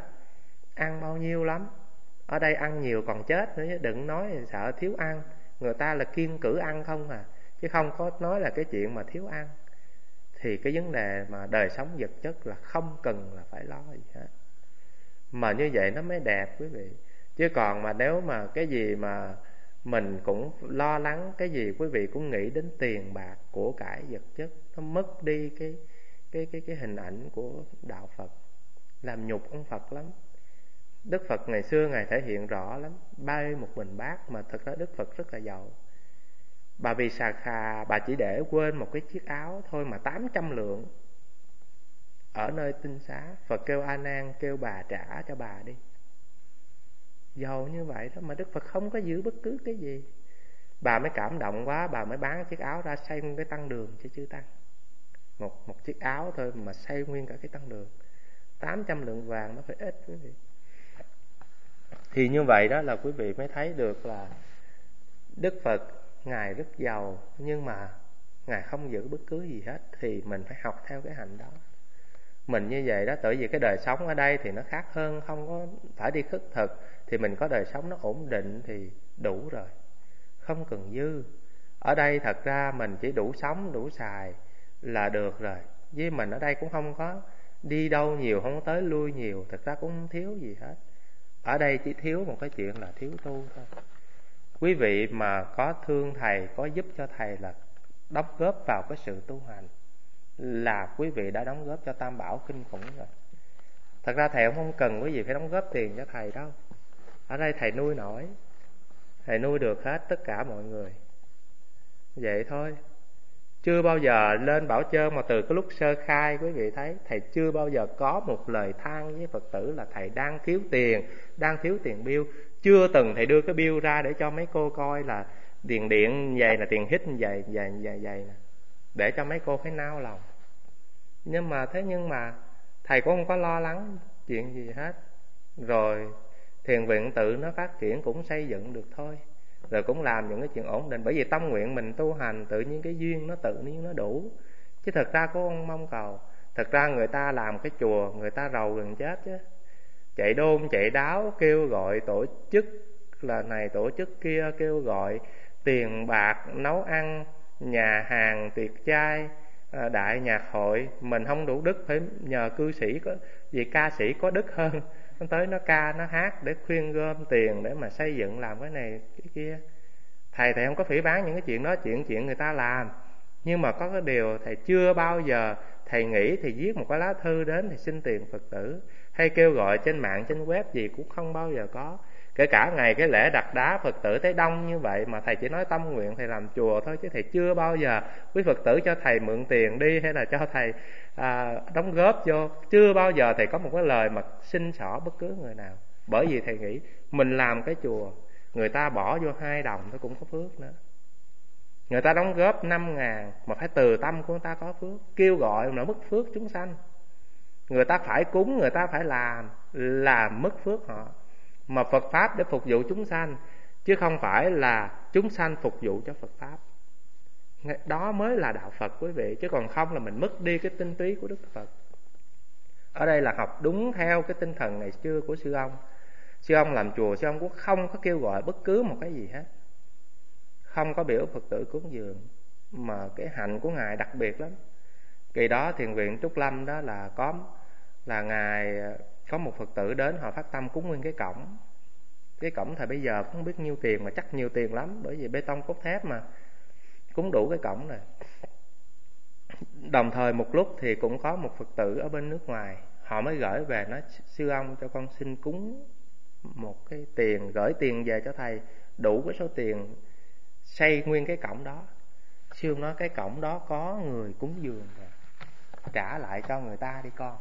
Ăn bao nhiêu lắm. Ở đây ăn nhiều còn chết nữa chứ đừng nói sợ thiếu ăn. Người ta là kiêng cữ ăn không à, chứ không có nói là cái chuyện mà thiếu ăn. Thì cái vấn đề mà đời sống vật chất là không cần là phải lo gì hết. Mà như vậy nó mới đẹp quý vị. Chứ còn mà nếu mà cái gì mà mình cũng lo lắng, cái gì quý vị cũng nghĩ đến tiền bạc, của cải vật chất, nó mất đi cái hình ảnh của đạo Phật, làm nhục ông Phật lắm. Đức Phật ngày xưa Ngài thể hiện rõ lắm, bay một bình bát mà thật ra Đức Phật rất là giàu. Bà vì xà khà, bà chỉ để quên một cái chiếc áo thôi mà 800 lượng. Ở nơi tinh xá, Phật kêu A Nan, kêu bà trả cho bà đi. Giàu như vậy đó mà Đức Phật không có giữ bất cứ cái gì. Bà mới cảm động quá, bà mới bán chiếc áo ra xây nguyên cái tăng đường cho chư tăng. Một chiếc áo thôi mà xây nguyên cả cái tăng đường. 800 lượng vàng nó phải ít quý vị. Thì như vậy đó là quý vị mới thấy được là Đức Phật Ngài rất giàu, nhưng mà Ngài không giữ bất cứ gì hết. Thì mình phải học theo cái hạnh đó. Mình như vậy đó, tại vì cái đời sống ở đây thì nó khác hơn, không có phải đi khất thực. Thì mình có đời sống nó ổn định thì đủ rồi, không cần dư. Ở đây thật ra mình chỉ đủ sống, đủ xài là được rồi. Với mình ở đây cũng không có đi đâu nhiều, không có tới lui nhiều. Thật ra cũng không thiếu gì hết. Ở đây chỉ thiếu một cái chuyện là thiếu tu thôi. Quý vị mà có thương thầy, có giúp cho thầy là đóng góp vào cái sự tu hành, là quý vị đã đóng góp cho Tam Bảo kinh khủng rồi. Thật ra thầy không cần quý vị phải đóng góp tiền cho thầy đâu. Ở đây thầy nuôi nổi, thầy nuôi được hết tất cả mọi người. Vậy thôi. Chưa bao giờ lên Bảo Chơn mà từ cái lúc sơ khai quý vị thấy thầy chưa bao giờ có một lời than với Phật tử là thầy đang thiếu tiền, đang thiếu tiền bill. Chưa từng thầy đưa cái bill ra để cho mấy cô coi là tiền điện vậy là tiền hít vậy nè, để cho mấy cô phải nao lòng. Nhưng mà thầy cũng không có lo lắng chuyện gì hết. Rồi thiền viện tự nó phát triển cũng xây dựng được thôi. Rồi cũng làm những cái chuyện ổn định. Bởi vì tâm nguyện mình tu hành tự nhiên cái duyên nó tự nhiên nó đủ. Chứ thật ra cũng không mong cầu. Thật ra người ta làm cái chùa, người ta rầu gần chết chứ. Chạy đôn chạy đáo, kêu gọi tổ chức là này tổ chức kia, kêu gọi tiền bạc, nấu ăn, nhà hàng, tiệc trai, đại nhạc hội. Mình không đủ đức, phải nhờ cư sĩ, vì ca sĩ có đức hơn. Nó tới nó ca, nó hát để khuyên gom tiền để mà xây dựng làm cái này, cái kia. Thầy không có phỉ báng những cái chuyện đó, chuyện người ta làm. Nhưng mà có cái điều thầy chưa bao giờ thầy nghĩ thì viết một cái lá thư đến thì xin tiền Phật tử, hay kêu gọi trên mạng, trên web gì cũng không bao giờ có. Kể cả ngày cái lễ đặt đá Phật tử thấy đông như vậy mà thầy chỉ nói tâm nguyện thầy làm chùa thôi, chứ thầy chưa bao giờ quý Phật tử cho thầy mượn tiền đi, hay là cho thầy đóng góp vô. Chưa bao giờ thầy có một cái lời mà xin xỏ bất cứ người nào. Bởi vì thầy nghĩ mình làm cái chùa, người ta bỏ vô 2 đồng nó cũng có phước nữa. Người ta đóng góp 5.000 mà phải từ tâm của người ta có phước. Kêu gọi mà mất phước chúng sanh. Người ta phải cúng, người ta phải làm mất phước họ. Mà Phật Pháp để phục vụ chúng sanh, chứ không phải là chúng sanh phục vụ cho Phật Pháp. Đó mới là đạo Phật quý vị. Chứ còn không là mình mất đi cái tinh túy của Đức Phật. Ở đây là học đúng theo cái tinh thần ngày xưa của sư ông. Sư ông làm chùa, sư ông cũng không có kêu gọi bất cứ một cái gì hết, không có biểu Phật tử cúng dường. Mà cái hạnh của Ngài đặc biệt lắm. Kỳ đó thiền viện Trúc Lâm đó là Ngài có một Phật tử đến, họ phát tâm cúng nguyên cái cổng. Cái cổng thời bây giờ không biết nhiêu tiền mà chắc nhiều tiền lắm, bởi vì bê tông cốt thép mà, cúng đủ cái cổng này. Đồng thời một lúc thì cũng có một Phật tử ở bên nước ngoài, họ mới gửi về nói: sư ông cho con xin cúng một cái tiền, gửi tiền về cho thầy đủ cái số tiền xây nguyên cái cổng đó. Sư ông nói cái cổng đó có người cúng dường rồi, trả lại cho người ta đi con.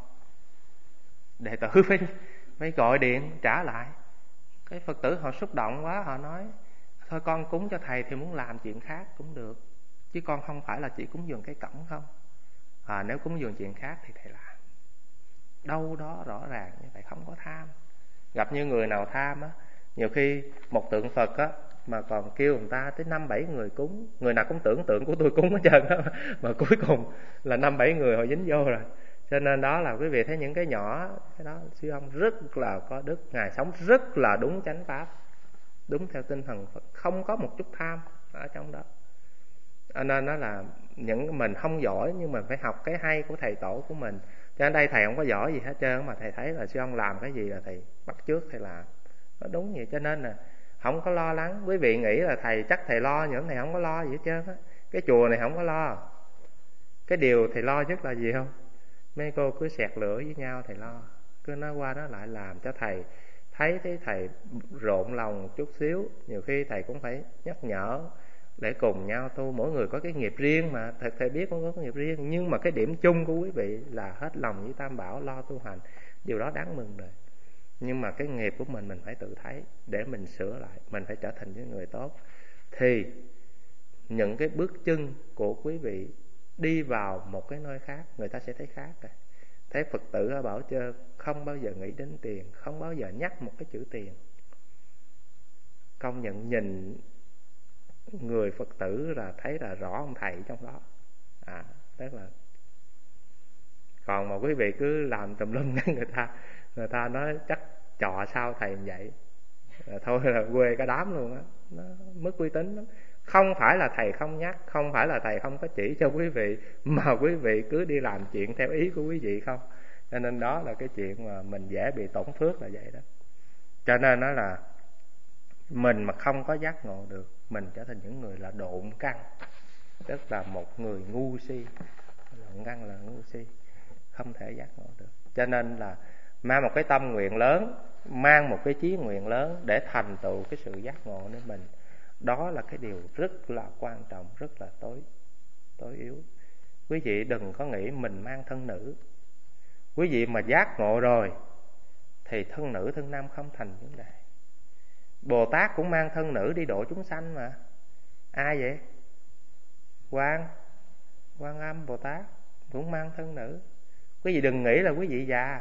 Đệ tử phải gọi điện trả lại. Cái Phật tử họ xúc động quá, họ nói: thôi con cúng cho thầy thì muốn làm chuyện khác cũng được, chứ con không phải là chỉ cúng dường cái cổng không. Nếu cúng dường chuyện khác thì thầy làm. Đâu đó rõ ràng như vậy, không có tham. Gặp như người nào tham á, nhiều khi một tượng Phật á mà còn kêu người ta tới 5-7 người cúng. Người nào cũng tưởng tượng của tôi cúng hết trơn á, mà cuối cùng là 5-7 người họ dính vô rồi. Cho nên đó là quý vị thấy những cái nhỏ, cái đó sư ông rất là có đức. Ngài sống rất là đúng chánh pháp, đúng theo tinh thần Phật, không có một chút tham ở trong đó. Cho nên đó là những mình không giỏi, nhưng mình phải học cái hay của thầy tổ của mình. Cho nên đây thầy không có giỏi gì hết trơn, mà thầy thấy là sư ông làm cái gì là thầy bắt chước thầy làm. Nó đúng vậy. Cho nên là không có lo lắng. Quý vị nghĩ là thầy chắc thầy lo, nhưng thầy không có lo gì hết trơn á. Cái chùa này không có lo. Cái điều thầy lo nhất là gì không? Mấy cô cứ xẹt lửa với nhau, thầy lo. Cứ nói qua nói lại làm cho thầy thấy thầy rộn lòng chút xíu. Nhiều khi thầy cũng phải nhắc nhở để cùng nhau tu. Mỗi người có cái nghiệp riêng mà, thầy biết cũng có cái nghiệp riêng. Nhưng mà cái điểm chung của quý vị là hết lòng với Tam Bảo, lo tu hành. Điều đó đáng mừng rồi. Nhưng mà cái nghiệp của mình phải tự thấy để mình sửa lại. Mình phải trở thành những người tốt. Thì những cái bước chân của quý vị đi vào một cái nơi khác, người ta sẽ thấy khác rồi. Thấy Phật tử ở Bảo Chơ không bao giờ nghĩ đến tiền, không bao giờ nhắc một cái chữ tiền. Công nhận nhìn người Phật tử là thấy là rõ ông thầy trong đó. Tức là còn mà quý vị cứ làm tùm lum người ta nói chắc trò sao thầy vậy, thôi là quê cả đám luôn á, nó mất uy tín lắm. Không phải là thầy không nhắc, không phải là thầy không có chỉ cho quý vị, mà quý vị cứ đi làm chuyện theo ý của quý vị không. Cho nên đó là cái chuyện mà mình dễ bị tổn phước là vậy đó. Cho nên nó là mình mà không có giác ngộ được, mình trở thành những người là độn căn, tức là một người ngu si. Độn căn là ngu si, không thể giác ngộ được. Cho nên là mang một cái tâm nguyện lớn, mang một cái chí nguyện lớn để thành tựu cái sự giác ngộ của mình. Đó là cái điều rất là quan trọng, rất là tối yếu. Quý vị đừng có nghĩ mình mang thân nữ. Quý vị mà giác ngộ rồi thì thân nữ thân nam không thành vấn đề. Bồ Tát cũng mang thân nữ đi độ chúng sanh mà. Ai vậy? Quan Âm Bồ Tát cũng mang thân nữ. Quý vị đừng nghĩ là quý vị già.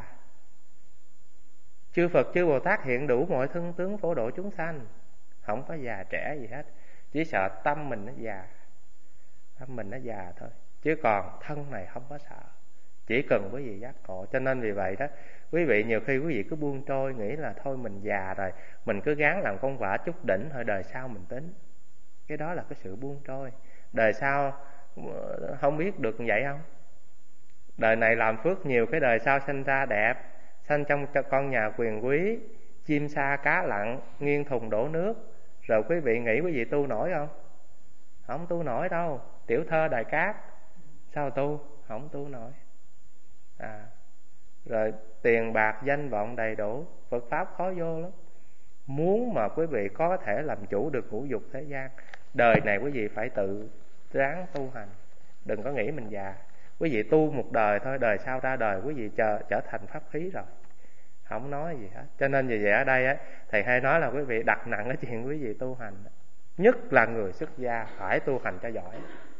Chư Phật chư Bồ Tát hiện đủ mọi thân tướng phổ độ chúng sanh, không có già trẻ gì hết. Chỉ sợ tâm mình nó già, tâm mình nó già thôi. Chứ còn thân này không có sợ. Chỉ cần quý vị giác ngộ. Cho nên vì vậy đó, quý vị nhiều khi quý vị cứ buông trôi, nghĩ là thôi mình già rồi, mình cứ gắng làm công vả chút đỉnh thôi, đời sau mình tính. Cái đó là cái sự buông trôi. Đời sau không biết được vậy không? Đời này làm phước nhiều, cái đời sau sinh ra đẹp, sanh trong con nhà quyền quý, chim sa cá lặn, nghiêng thùng đổ nước. Rồi quý vị nghĩ quý vị tu nổi không? Không tu nổi đâu. Tiểu thơ đài cát, sao tu? Không tu nổi. Rồi tiền bạc danh vọng đầy đủ, Phật Pháp khó vô lắm. Muốn mà quý vị có thể làm chủ được ngũ dục thế gian, đời này quý vị phải tự ráng tu hành. Đừng có nghĩ mình già. Quý vị tu một đời thôi, đời sau ra đời quý vị trở thành pháp khí rồi, không nói gì hết. Cho nên vì vậy ở đây á, thầy hay nói là quý vị đặt nặng cái chuyện quý vị tu hành, nhất là người xuất gia phải tu hành cho giỏi.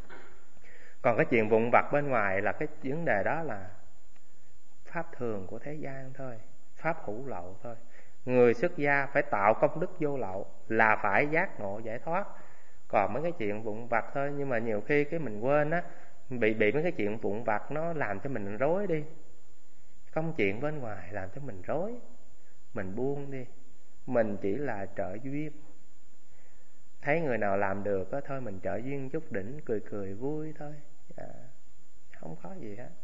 Còn cái chuyện vụn vặt bên ngoài là cái vấn đề đó là pháp thường của thế gian thôi, pháp hữu lậu thôi. Người xuất gia phải tạo công đức vô lậu, là phải giác ngộ giải thoát. Còn mấy cái chuyện vụn vặt thôi. Nhưng mà nhiều khi cái mình quên á, bị mấy cái chuyện vụn vặt nó làm cho mình rối đi. Công chuyện bên ngoài làm cho mình rối, mình buông đi. Mình chỉ là trợ duyên. Thấy người nào làm được á, thôi mình trợ duyên chút đỉnh, cười cười vui thôi, không có gì hết.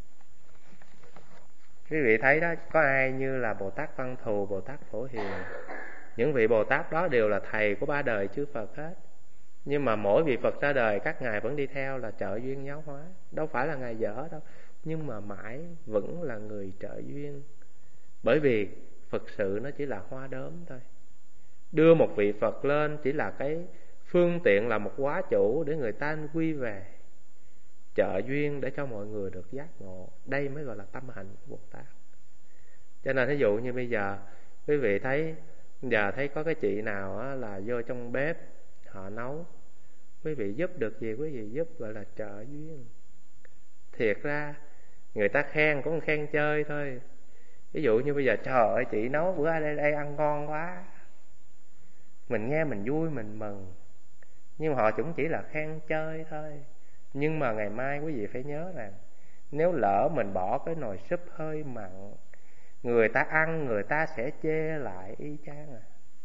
Quý vị thấy đó, có ai như là Bồ Tát Văn Thù, Bồ Tát Phổ Hiền. Những vị Bồ Tát đó đều là thầy của ba đời chư Phật hết. Nhưng mà mỗi vị Phật ra đời, các ngài vẫn đi theo là trợ duyên giáo hóa. Đâu phải là ngài dở đâu, nhưng mà mãi vẫn là người trợ duyên. Bởi vì Phật sự nó chỉ là hoa đốm thôi. Đưa một vị Phật lên chỉ là cái phương tiện, là một quá chủ để người ta quy về. Trợ duyên để cho mọi người được giác ngộ. Đây mới gọi là tâm hạnh của Bồ Tát. Cho nên ví dụ như bây giờ quý vị thấy, giờ thấy có cái chị nào á, là vô trong bếp họ nấu, quý vị giúp được gì quý vị giúp, gọi là trợ duyên. Thiệt ra người ta khen cũng khen chơi thôi. Ví dụ như bây giờ trời ơi chị nấu bữa đây ăn ngon quá, mình nghe mình vui mình mừng, nhưng mà họ cũng chỉ là khen chơi thôi. Nhưng mà ngày mai quý vị phải nhớ rằng, nếu lỡ mình bỏ cái nồi súp hơi mặn, người ta ăn người ta sẽ chê lại y chang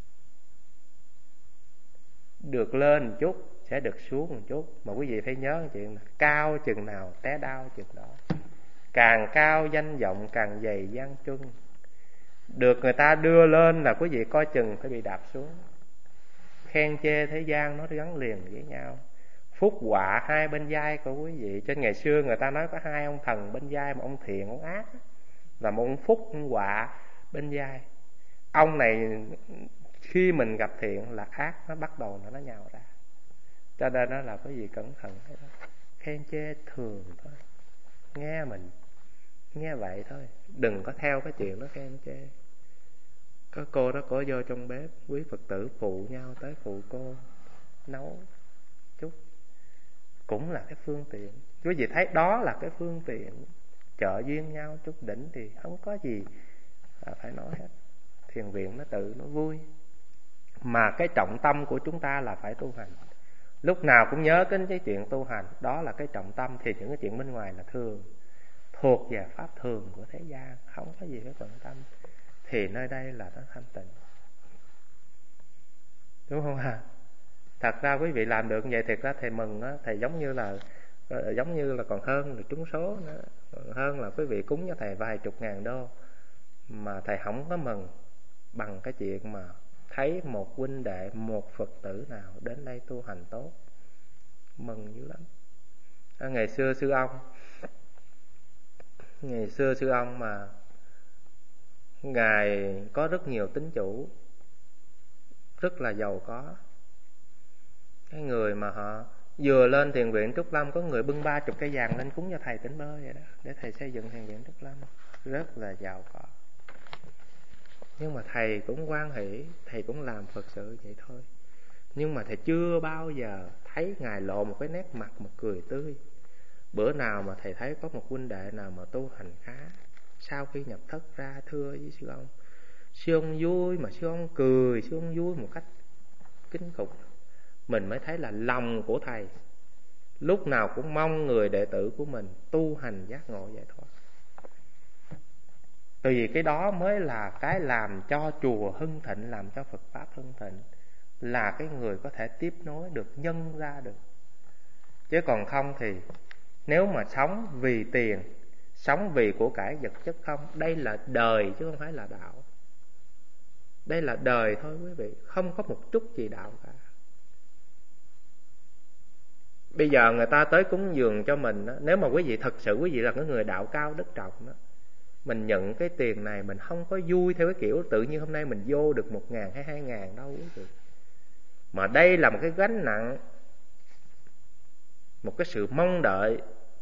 Được lên một chút sẽ được xuống một chút. Mà quý vị phải nhớ một chuyện là cao chừng nào té đau chừng đó. Càng cao danh vọng càng dày gian truân. Được người ta đưa lên là quý vị coi chừng phải bị đạp xuống. Khen chê thế gian nó gắn liền với nhau. phúc họa hai bên vai của quý vị. Trên ngày xưa người ta nói có hai ông thần bên vai, một ông thiện ông ác, và một ông phúc ông họa bên vai. Ông này khi mình gặp thiện là ác nó bắt đầu nó nhào ra. Cho nên đó là quý vị cẩn thận. Khen chê thường thôi, nghe mình nghe vậy thôi, đừng có theo cái chuyện đó khen chê. Có cô đó cổ vô trong bếp, quý Phật tử phụ nhau tới phụ cô nấu chút, cũng là cái phương tiện. Quý vị thấy đó là cái phương tiện trợ duyên nhau chút đỉnh thì không có gì phải nói hết. Thiền viện nó tự nó vui. Mà cái trọng tâm của chúng ta là phải tu hành. Lúc nào cũng nhớ đến cái chuyện tu hành, đó là cái trọng tâm. Thì những cái chuyện bên ngoài là thường, thuộc về pháp thường của thế gian, không có gì phải bận tâm. Thì nơi đây là nó thanh tịnh, đúng không hả? Thật ra quý vị làm được như vậy thiệt ra thầy mừng á. Thầy giống như là còn hơn là trúng số nữa, còn hơn là quý vị cúng cho thầy vài chục ngàn đô. Mà thầy không có mừng bằng cái chuyện mà thấy một huynh đệ, một Phật tử nào đến đây tu hành tốt. Mừng dữ lắm. Ngày xưa sư ông mà Ngài có rất nhiều tín chủ, rất là giàu có. Cái người mà họ vừa lên thiền viện Trúc Lâm, có người bưng 30 cây vàng lên cúng cho thầy Tỉnh Bơ vậy đó, để thầy xây dựng thiền viện Trúc Lâm. Rất là giàu có. Nhưng mà thầy cũng hoan hỷ, thầy cũng làm Phật sự vậy thôi. Nhưng mà thầy chưa bao giờ thấy Ngài lộ một cái nét mặt mà cười tươi. Bữa nào mà thầy thấy có một huynh đệ nào mà tu hành khá, sau khi nhập thất ra thưa với sư ông vui, mà sư ông cười, sư ông vui một cách kinh khủng. Mình mới thấy là lòng của thầy lúc nào cũng mong người đệ tử của mình tu hành giác ngộ giải thoát. Tại vì cái đó mới là cái làm cho chùa hưng thịnh, làm cho Phật Pháp hưng thịnh. Là cái người có thể tiếp nối được, nhân ra được. Chứ còn không thì nếu mà sống vì tiền, sống vì của cải vật chất không, đây là đời chứ không phải là đạo. Đây là đời thôi quý vị, không có một chút gì đạo cả. Bây giờ người ta tới cúng dường cho mình đó, nếu mà quý vị thật sự quý vị là cái người đạo cao đức trọng đó, mình nhận cái tiền này mình không có vui theo cái kiểu tự nhiên hôm nay mình vô được 1.000 hay 2.000 đâu quý vị. Mà đây là một cái gánh nặng, một cái sự mong đợi.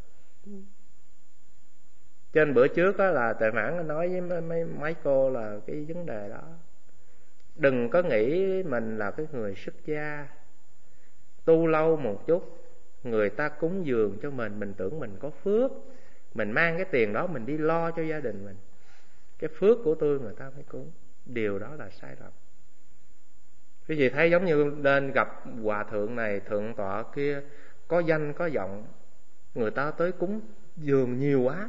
Trên bữa trước đó là Tề Mãn nói với mấy cô là cái vấn đề đó. Đừng có nghĩ mình là cái người xuất gia, tu lâu một chút, người ta cúng dường cho mình tưởng mình có phước, mình mang cái tiền đó mình đi lo cho gia đình mình. Cái phước của tôi người ta mới cúng. Điều đó là sai lầm. Quý vị thấy giống như lên gặp hòa thượng này, thượng tọa kia, có danh có vọng, người ta tới cúng dường nhiều quá.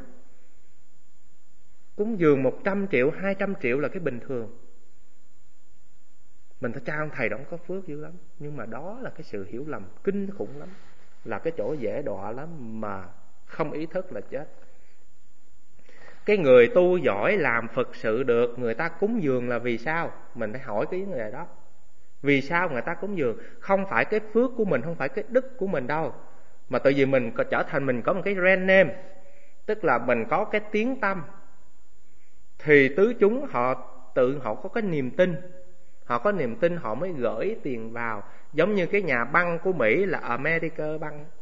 Cúng dường 100 triệu, 200 triệu là cái bình thường. Mình thấy cha ông thầy đó có phước dữ lắm. Nhưng mà đó là cái sự hiểu lầm kinh khủng lắm, là cái chỗ dễ đọa lắm, mà không ý thức là chết. Cái người tu giỏi làm Phật sự được, người ta cúng dường là vì sao? Mình phải hỏi cái vấn đề đó. Vì sao người ta cúng dường? Không phải cái phước của mình, không phải cái đức của mình đâu, mà tại vì mình trở thành mình có một cái brand name, tức là mình có cái tiếng tâm. Thì tứ chúng họ có cái niềm tin. Họ có niềm tin họ mới gửi tiền vào. Giống như cái nhà băng của Mỹ là American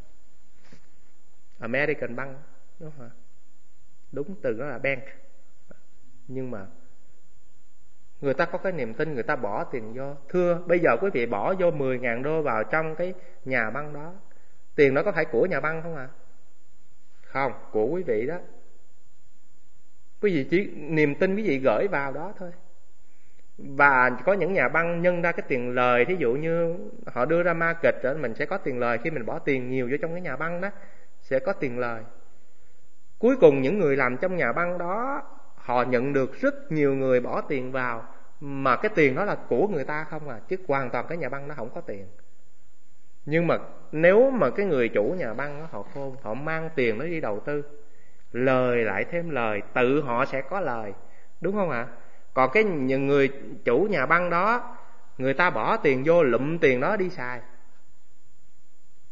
băng, đúng không? Đúng từ đó là bank. Nhưng mà người ta có cái niềm tin, người ta bỏ tiền vô. Thưa, bây giờ quý vị bỏ vô 10.000 đô vào trong cái nhà băng đó, tiền đó có phải của nhà băng không ạ? Không, của quý vị đó. Quý vị chỉ niềm tin quý vị gửi vào đó thôi. Và có những nhà băng nhân ra cái tiền lời, thí dụ như họ đưa ra market đó, mình sẽ có tiền lời. Khi mình bỏ tiền nhiều vô trong cái nhà băng đó sẽ có tiền lời. Cuối cùng những người làm trong nhà băng đó, họ nhận được rất nhiều người bỏ tiền vào, mà cái tiền đó là của người ta không à, chứ hoàn toàn cái nhà băng nó không có tiền. Nhưng mà nếu mà cái người chủ nhà băng đó, họ khôn, họ mang tiền đó đi đầu tư, lời lại thêm lời, tự họ sẽ có lời, đúng không ạ? Còn cái người chủ nhà băng đó, người ta bỏ tiền vô lụm tiền đó đi xài,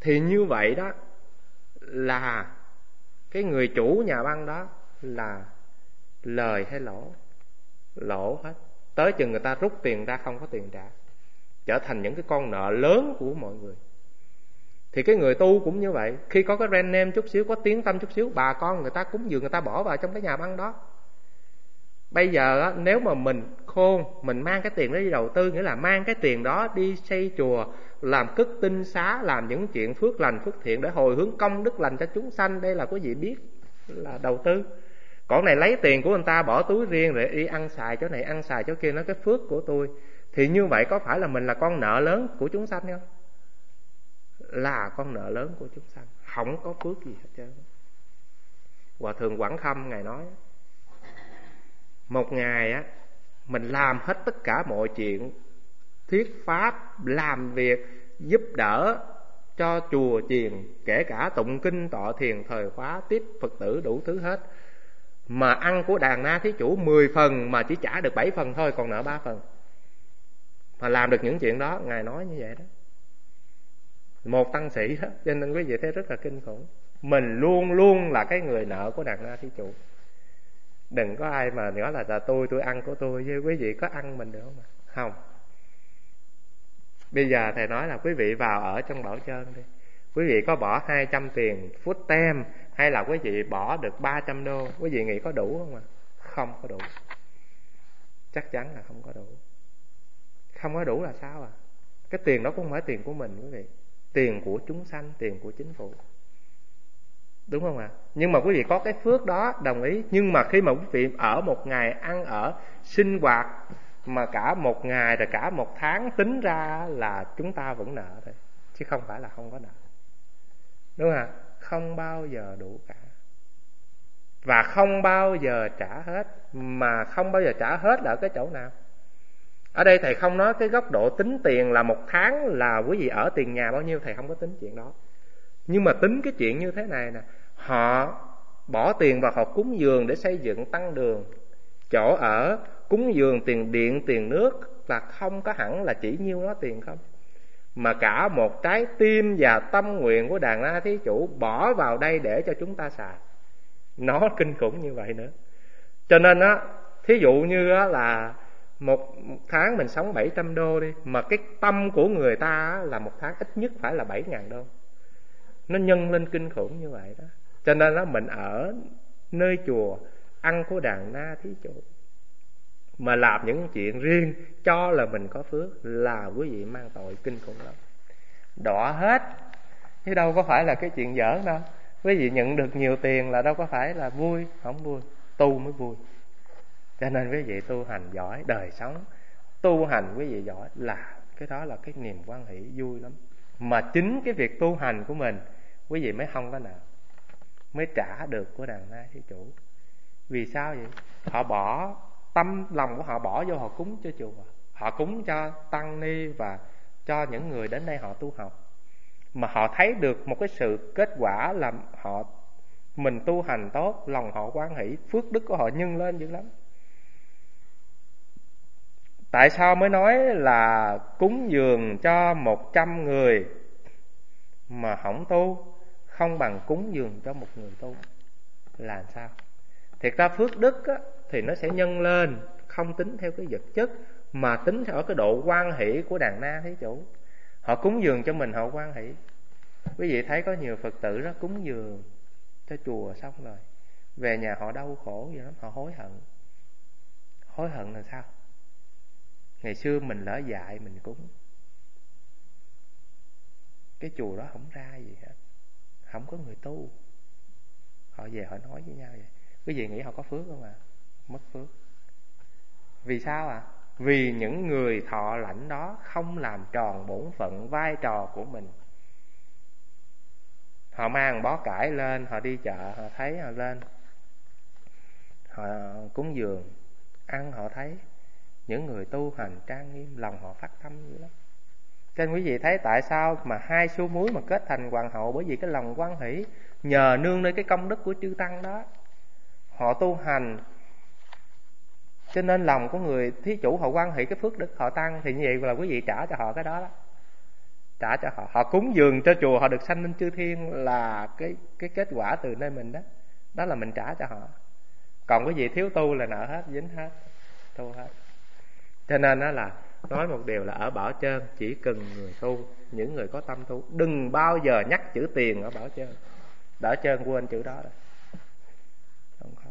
Thì như vậy đó là cái người chủ nhà băng đó là lời hay lỗ? Lỗ hết. Tới chừng người ta rút tiền ra không có tiền trả, trở thành những cái con nợ lớn của mọi người. Thì cái người tu cũng như vậy. Khi có cái brand name chút xíu, có tiếng tâm chút xíu, bà con người ta cúng dường, người ta bỏ vào trong cái nhà băng đó. Bây giờ á, nếu mà mình khôn, mình mang cái tiền đó đi đầu tư, nghĩa là mang cái tiền đó đi xây chùa, làm cất tinh xá, làm những chuyện phước lành phước thiện để hồi hướng công đức lành cho chúng sanh, đây là quý vị biết là đầu tư. Còn này lấy tiền của người ta bỏ túi riêng rồi đi ăn xài chỗ này ăn xài chỗ kia, nói cái phước của tôi, thì như vậy có phải là mình là con nợ lớn của chúng sanh không? Là con nợ lớn của chúng sanh, không có phước gì hết trơn. Hòa thượng Quảng Khâm ngài nói, một ngày á mình làm hết tất cả mọi chuyện thuyết pháp, làm việc giúp đỡ cho chùa chiền, kể cả tụng kinh tọa thiền thời khóa tiếp Phật tử đủ thứ hết, mà ăn của đàn na thí chủ 10 phần mà chỉ trả được 7 phần thôi, còn nợ 3 phần. Mà làm được những chuyện đó, ngài nói như vậy đó. Một tăng sĩ đó, cho nên quý vị thấy rất là kinh khủng. Mình luôn luôn là cái người nợ của đàn na thí chủ. Đừng có ai mà nói là tôi ăn của tôi, với quý vị có ăn mình được không? Không. Bây giờ thầy nói là quý vị vào ở trong Bảo Trơn đi, quý vị có bỏ 200 tiền phút tem, hay là quý vị bỏ được 300 đô, quý vị nghĩ có đủ không ạ? Không có đủ. Chắc chắn là không có đủ. Không có đủ là sao à? Cái tiền đó cũng không phải tiền của mình quý vị, tiền của chúng sanh, tiền của chính phủ, đúng không ạ? Nhưng mà quý vị có cái phước đó, đồng ý. Nhưng mà khi mà quý vị ở một ngày ăn ở sinh hoạt mà cả một ngày rồi cả một tháng, tính ra là chúng ta vẫn nợ thôi, chứ không phải là không có nợ, đúng không ạ? Không bao giờ đủ cả, và không bao giờ trả hết. Mà không bao giờ trả hết là ở cái chỗ nào? Ở đây thầy không nói cái góc độ tính tiền là một tháng là quý vị ở tiền nhà bao nhiêu, thầy không có tính chuyện đó. Nhưng mà tính cái chuyện như thế này nè, họ bỏ tiền vào họ cúng dường để xây dựng tăng đường, chỗ ở, cúng dường tiền điện, tiền nước, là không có hẳn là chỉ nhiêu đó tiền không, mà cả một trái tim và tâm nguyện của đàn na thí chủ bỏ vào đây để cho chúng ta xài. Nó kinh khủng như vậy nữa. Cho nên á, thí dụ như á là một tháng mình sống 700 đô đi, mà cái tâm của người ta là một tháng ít nhất phải là 7.000 đô. Nó nhân lên kinh khủng như vậy đó. Cho nên đó, mình ở nơi chùa, ăn của đàn na thí chủ, mà làm những chuyện riêng cho là mình có phước, là quý vị mang tội kinh khủng lắm. Đọa hết, chứ đâu có phải là cái chuyện giỡn đâu. Quý vị nhận được nhiều tiền là đâu có phải là vui, không vui. Tu mới vui. Cho nên quý vị tu hành giỏi, đời sống tu hành quý vị giỏi, là cái đó là cái niềm hoan hỷ vui lắm. Mà chính cái việc tu hành của mình, quý vị mới không có nợ, mới trả được của đàn na thí chủ. Vì sao vậy? Họ bỏ tâm lòng của họ, bỏ vô họ cúng cho chùa, họ cúng cho tăng ni và cho những người đến đây họ tu học, mà họ thấy được một cái sự kết quả là mình tu hành tốt, lòng họ hoan hỷ, phước đức của họ nhân lên dữ lắm. Tại sao mới nói là cúng dường cho 100 người mà không tu không bằng cúng dường cho một người tu? Là sao? Thiệt ra phước đức á, thì nó sẽ nhân lên, không tính theo cái vật chất, mà tính theo cái độ hoan hỷ của đàn na thí chủ. Họ cúng dường cho mình, họ hoan hỷ. Quý vị thấy có nhiều Phật tử đó cúng dường cho chùa xong rồi về nhà họ đau khổ vậy lắm, họ hối hận. Hối hận là sao? Ngày xưa mình lỡ dại mình cúng, cái chùa đó không ra gì hết, không có người tu. Họ về họ nói với nhau vậy. Quý vị nghĩ họ có phước không ạ? Mất phước. Vì sao ạ? Vì những người thọ lãnh đó không làm tròn bổn phận vai trò của mình. Họ mang bó cải lên, họ đi chợ, họ thấy họ lên, họ cúng dường, ăn họ thấy những người tu hành trang nghiêm, lòng họ phát tâm dữ lắm. Cho nên quý vị thấy tại sao mà 2 xu muối mà kết thành hoàng hậu, bởi vì cái lòng hoan hỷ, nhờ nương nơi cái công đức của chư tăng đó, họ tu hành, cho nên lòng của người thí chủ họ hoan hỷ, cái phước đức họ tăng, thì như vậy là quý vị trả cho họ cái đó đó. trả cho họ. Họ cúng dường cho chùa, họ được sanh lên chư thiên là cái kết quả từ nơi mình đó. Đó là mình trả cho họ. Còn cái gì thiếu tu là nợ hết, dính hết, tu hết. Cho nên đó là nói một điều là ở Bảo Trơn chỉ cần người tu, những người có tâm tu, đừng bao giờ nhắc chữ tiền ở Bảo Trơn. Bảo Trơn quên chữ đó rồi, không có.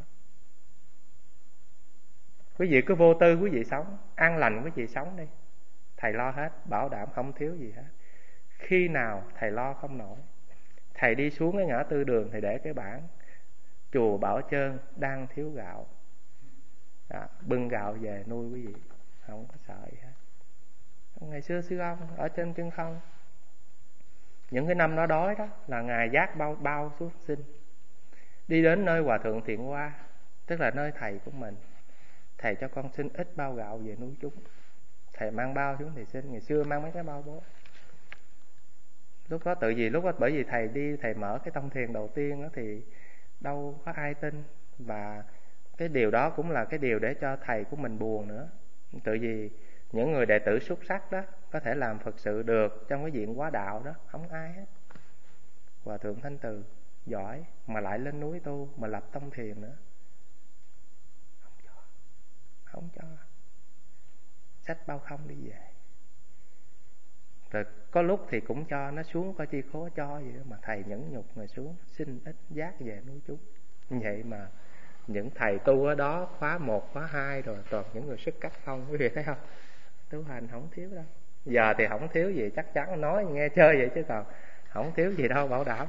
Quý vị cứ vô tư, quý vị sống an lành, quý vị sống đi, thầy lo hết, bảo đảm không thiếu gì hết. Khi nào thầy lo không nổi, thầy đi xuống cái ngã tư đường, thầy để cái bảng chùa Bảo Trơn đang thiếu gạo đó, bưng gạo về nuôi quý vị, không có sợ gì hết. Ngày xưa sư ông ở trên chân không, những cái năm nó đói đó là ngài vác bao xuống xin, đi đến nơi Hòa Thượng Thiện Hoa, tức là nơi thầy của mình. Thầy cho con xin ít bao gạo về nuôi chúng. Thầy mang bao xuống thì xin. Ngày xưa mang mấy cái bao bố. Lúc đó tự vì lúc đó bởi vì thầy đi, thầy mở cái tông thiền đầu tiên đó thì đâu có ai tin. Và cái điều đó cũng là cái điều để cho thầy của mình buồn nữa. Tự vì những người đệ tử xuất sắc đó có thể làm Phật sự được trong cái diện quá đạo đó, không ai hết. Hòa Thượng Thanh Từ giỏi mà lại lên núi tu, mà lập tông thiền nữa, không cho. Xách bao không đi về. Rồi có lúc thì cũng cho nó xuống coi chi khố cho vậy đó, mà thầy nhẫn nhục mà xuống xin ít vác về nuôi chúng. Vậy mà những thầy tu ở đó khóa 1, khóa 2 rồi toàn những người sức cách không, quý vị thấy không? Tu hành không thiếu đâu. Giờ thì không thiếu gì, chắc chắn nói nghe chơi vậy chứ còn không thiếu gì đâu, bảo đảm.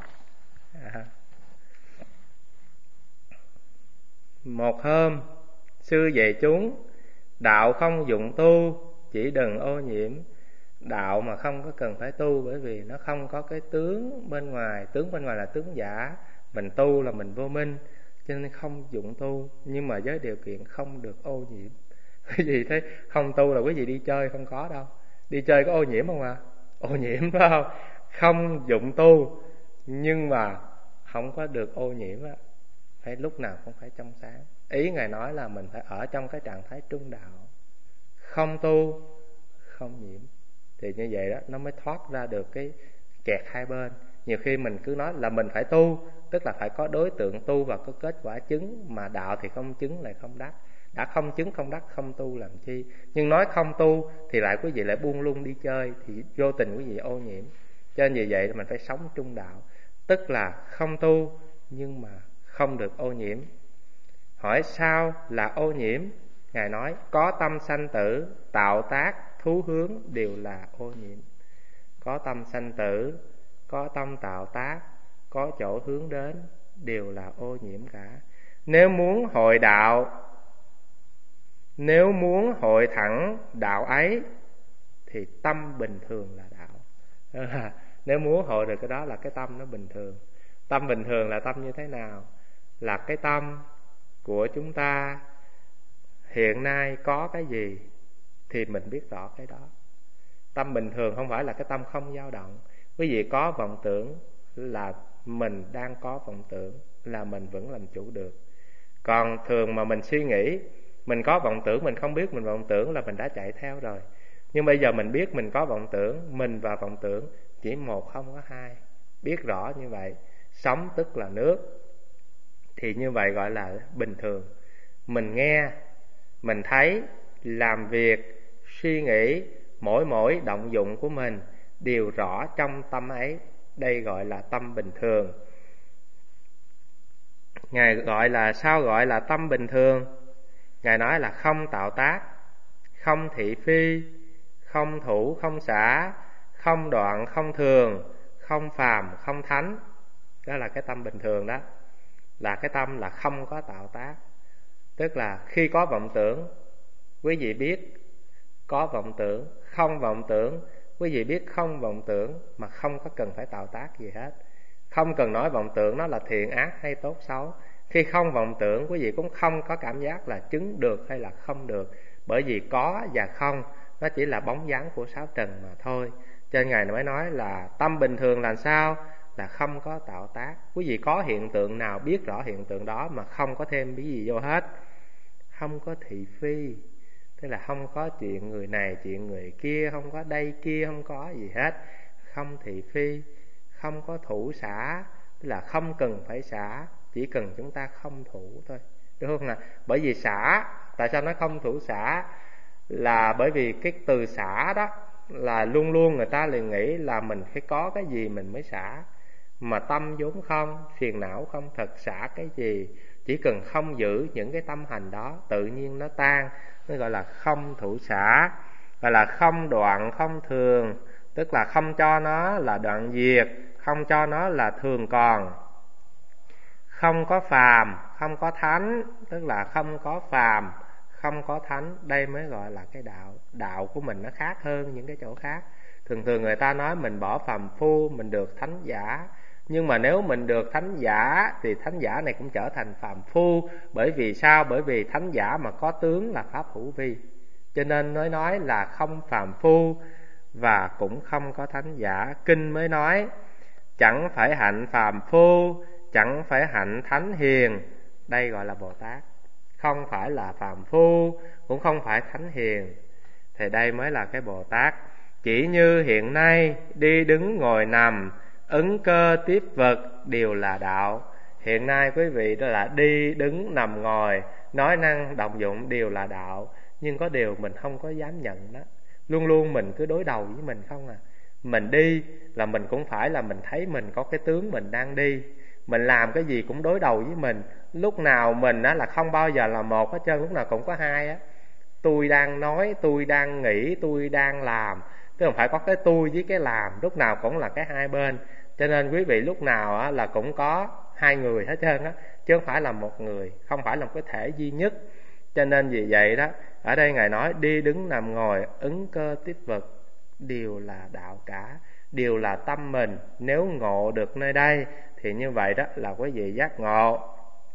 Một hôm sư dạy chúng, đạo không dụng tu, chỉ đừng ô nhiễm. Đạo mà không có cần phải tu, bởi vì nó không có cái tướng bên ngoài. Tướng bên ngoài là tướng giả, mình tu là mình vô minh, cho nên không dụng tu. Nhưng mà với điều kiện không được ô nhiễm. Quý vị thấy không tu là quý vị đi chơi không có đâu. Đi chơi có ô nhiễm không à? Ô nhiễm phải không? Không dụng tu nhưng mà không có được ô nhiễm á. Phải lúc nào cũng phải trong sáng. Ý Ngài nói là mình phải ở trong cái trạng thái trung đạo, không tu, không nhiễm. Thì như vậy đó nó mới thoát ra được cái kẹt hai bên. Nhiều khi mình cứ nói là mình phải tu, tức là phải có đối tượng tu và có kết quả chứng. Mà đạo thì không chứng lại không đắc. Đã không chứng không đắc, không tu làm chi. Nhưng nói không tu thì lại quý vị lại buông lung đi chơi, thì vô tình quý vị ô nhiễm. Cho nên vì vậy mình phải sống trung đạo, tức là không tu nhưng mà không được ô nhiễm. Hỏi sao là ô nhiễm? Ngài nói có tâm sanh tử, tạo tác, thú hướng đều là ô nhiễm. Có tâm sanh tử, có tâm tạo tác, có chỗ hướng đến đều là ô nhiễm cả. Nếu muốn hội đạo, nếu muốn hội thẳng đạo ấy thì tâm bình thường là đạo. Nếu muốn hội được cái đó là cái tâm nó bình thường. Tâm bình thường là tâm như thế nào? Là cái tâm của chúng ta hiện nay có cái gì thì mình biết rõ cái đó. Tâm bình thường không phải là cái tâm không dao động. Quý vị có vọng tưởng là mình đang có vọng tưởng, là mình vẫn làm chủ được. Còn thường mà mình suy nghĩ, mình có vọng tưởng, mình không biết mình vọng tưởng là mình đã chạy theo rồi. Nhưng bây giờ mình biết mình có vọng tưởng, mình và vọng tưởng chỉ một không có hai. Biết rõ như vậy, sống tức là nước, thì như vậy gọi là bình thường. Mình nghe, mình thấy, làm việc, suy nghĩ, mỗi động dụng của mình đều rõ trong tâm ấy. Đây gọi là tâm bình thường. Ngài gọi là sao gọi là tâm bình thường? Ngài nói là không tạo tác, không thị phi, không thủ, không xả, không đoạn, không thường, không phàm, không thánh. Đó là cái tâm bình thường đó. Là cái tâm là không có tạo tác. Tức là khi có vọng tưởng, quý vị biết có vọng tưởng. Không vọng tưởng, quý vị biết không vọng tưởng, mà không có cần phải tạo tác gì hết. Không cần nói vọng tưởng nó là thiện ác hay tốt xấu. Khi không vọng tưởng, quý vị cũng không có cảm giác là chứng được hay là không được. Bởi vì có và không, nó chỉ là bóng dáng của sáu trần mà thôi. Cho nên Ngài mới nói là tâm bình thường là sao? Là không có tạo tác. Quý vị có hiện tượng nào biết rõ hiện tượng đó mà không có thêm cái gì vô hết. Không có thị phi, tức là không có chuyện người này chuyện người kia, không có đây kia, không có gì hết. không thị phi, không có thủ xả, tức là không cần phải xả, chỉ cần chúng ta không thủ thôi, đúng không nào? Bởi vì xả, tại sao nó không thủ xả? Là bởi vì cái từ xả đó là luôn luôn người ta liền nghĩ là mình phải có cái gì mình mới xả, mà tâm vốn không, phiền não không thật, xả cái gì? Chỉ cần không giữ những cái tâm hành đó, tự nhiên nó tan, nó gọi là không thủ xả. Gọi là không đoạn không thường, tức là không cho nó là đoạn diệt, không cho nó là thường còn. Không có phàm, không có thánh, tức là không có phàm, không có thánh. Đây mới gọi là cái đạo. Đạo của mình nó khác hơn những cái chỗ khác. Thường thường người ta nói mình bỏ phàm phu, mình được thánh giả. Nhưng mà nếu mình được thánh giả thì thánh giả này cũng trở thành phàm phu. Bởi vì sao? Bởi vì thánh giả mà có tướng là pháp hữu vi, cho nên nói là không phàm phu và cũng không có thánh giả. Kinh mới nói chẳng phải hạnh phàm phu, chẳng phải hạnh thánh hiền. Đây gọi là Bồ Tát. Không phải là phàm phu, cũng không phải thánh hiền, thì đây mới là cái Bồ Tát. Chỉ như hiện nay đi đứng ngồi nằm, ứng cơ tiếp vật đều là đạo. Hiện nay quý vị đó là đi đứng nằm ngồi, nói năng động dụng đều là đạo. Nhưng có điều mình không có dám nhận đó. Luôn luôn mình cứ đối đầu với mình không à. Mình đi là mình cũng phải là mình thấy mình có cái tướng mình đang đi. Mình làm cái gì cũng đối đầu với mình. Lúc nào mình á là không bao giờ là một hết trơn, lúc nào cũng có hai á. Tôi đang nói, tôi đang nghĩ, tôi đang làm. Tức là phải có cái tôi với cái làm, lúc nào cũng là cái hai bên. Cho nên quý vị lúc nào á là cũng có hai người hết trơn á, chứ không phải là một người, không phải là một cái thể duy nhất. Cho nên vì vậy đó, ở đây Ngài nói đi đứng nằm ngồi, ứng cơ tiếp vật đều là đạo cả, đều là tâm mình. Nếu ngộ được nơi đây thì như vậy đó là quý vị giác ngộ.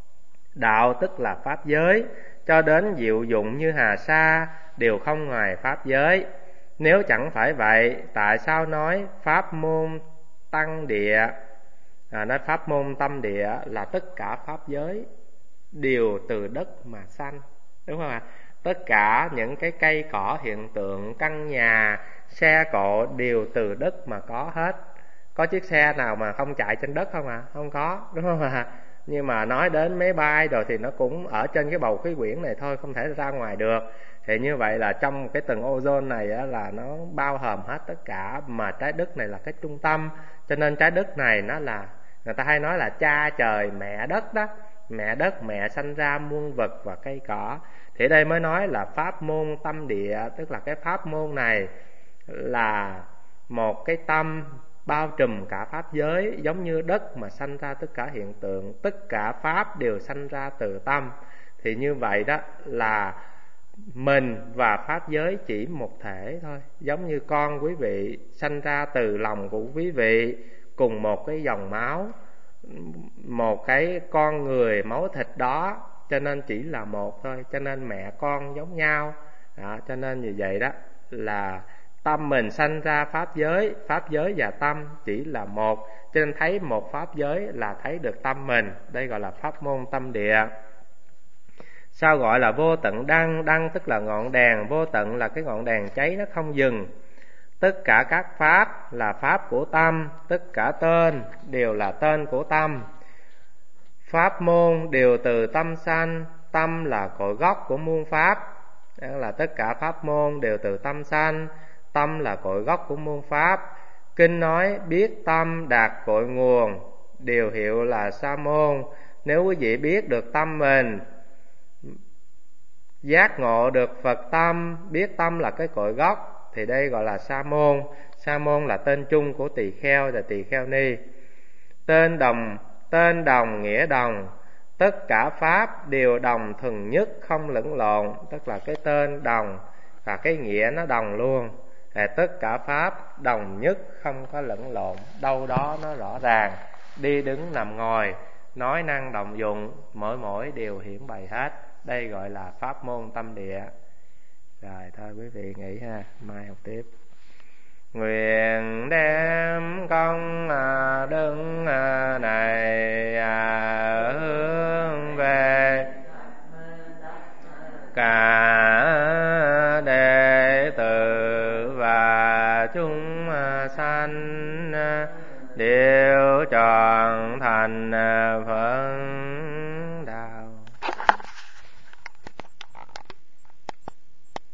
Đạo tức là pháp giới, cho đến diệu dụng như hà sa đều không ngoài pháp giới. Nếu chẳng phải vậy, tại sao nói pháp môn tăng địa? Nói pháp môn tâm địa là tất cả pháp giới đều từ đất mà sanh, đúng không ạ? Tất cả những cái cây cỏ hiện tượng, căn nhà, xe cộ đều từ đất mà có hết. Có chiếc xe nào mà không chạy trên đất không ạ? Không có, đúng không ạ? Nhưng mà nói đến máy bay rồi thì nó cũng ở trên cái bầu khí quyển này thôi, không thể ra ngoài được. Thì như vậy là trong cái tầng ozone này á, là nó bao hàm hết tất cả, mà trái đất này là cái trung tâm. Cho nên trái đất này nó là, người ta hay nói là cha trời mẹ đất đó. Mẹ đất, mẹ sanh ra muôn vật và cây cỏ. Thì đây mới nói là pháp môn tâm địa, tức là cái pháp môn này là một cái tâm bao trùm cả pháp giới, giống như đất mà sanh ra tất cả hiện tượng, tất cả pháp đều sanh ra từ tâm. Thì như vậy đó là mình và pháp giới chỉ một thể thôi. Giống như con quý vị sanh ra từ lòng của quý vị, cùng một cái dòng máu, một cái con người máu thịt đó, cho nên chỉ là một thôi. Cho nên mẹ con giống nhau đó. Cho nên như vậy đó là tâm mình sanh ra pháp giới và tâm chỉ là một. Cho nên thấy một pháp giới là thấy được tâm mình. Đây gọi là pháp môn tâm địa. Sao gọi là vô tận đăng? Đăng tức là ngọn đèn, vô tận là cái ngọn đèn cháy nó không dừng. Tất cả các pháp là pháp của tâm, tất cả tên đều là tên của tâm. Pháp môn đều từ tâm sanh, tâm là cội gốc của muôn pháp. Đó là tất cả pháp môn đều từ tâm sanh, tâm là cội gốc của muôn pháp. Kinh nói biết tâm đạt cội nguồn, điều hiệu là sa môn. Nếu quý vị biết được tâm mình, giác ngộ được Phật tâm, biết tâm là cái cội gốc, thì đây gọi là sa môn. Sa môn là tên chung của tỳ kheo và tỳ kheo ni. Tên đồng nghĩa đồng, tất cả pháp đều đồng thuần nhất, không lẫn lộn. Tức là cái tên đồng và cái nghĩa nó đồng luôn. Tất cả pháp đồng nhất, không có lẫn lộn, đâu đó nó rõ ràng. Đi đứng nằm ngồi, nói năng động dụng, mỗi đều hiển bày hết. Đây gọi là pháp môn tâm địa. Rồi thôi quý vị nghỉ ha, mai học tiếp. Nguyện đem công đức này hướng về cả đệ tử và chúng sanh đều trọn thành Phật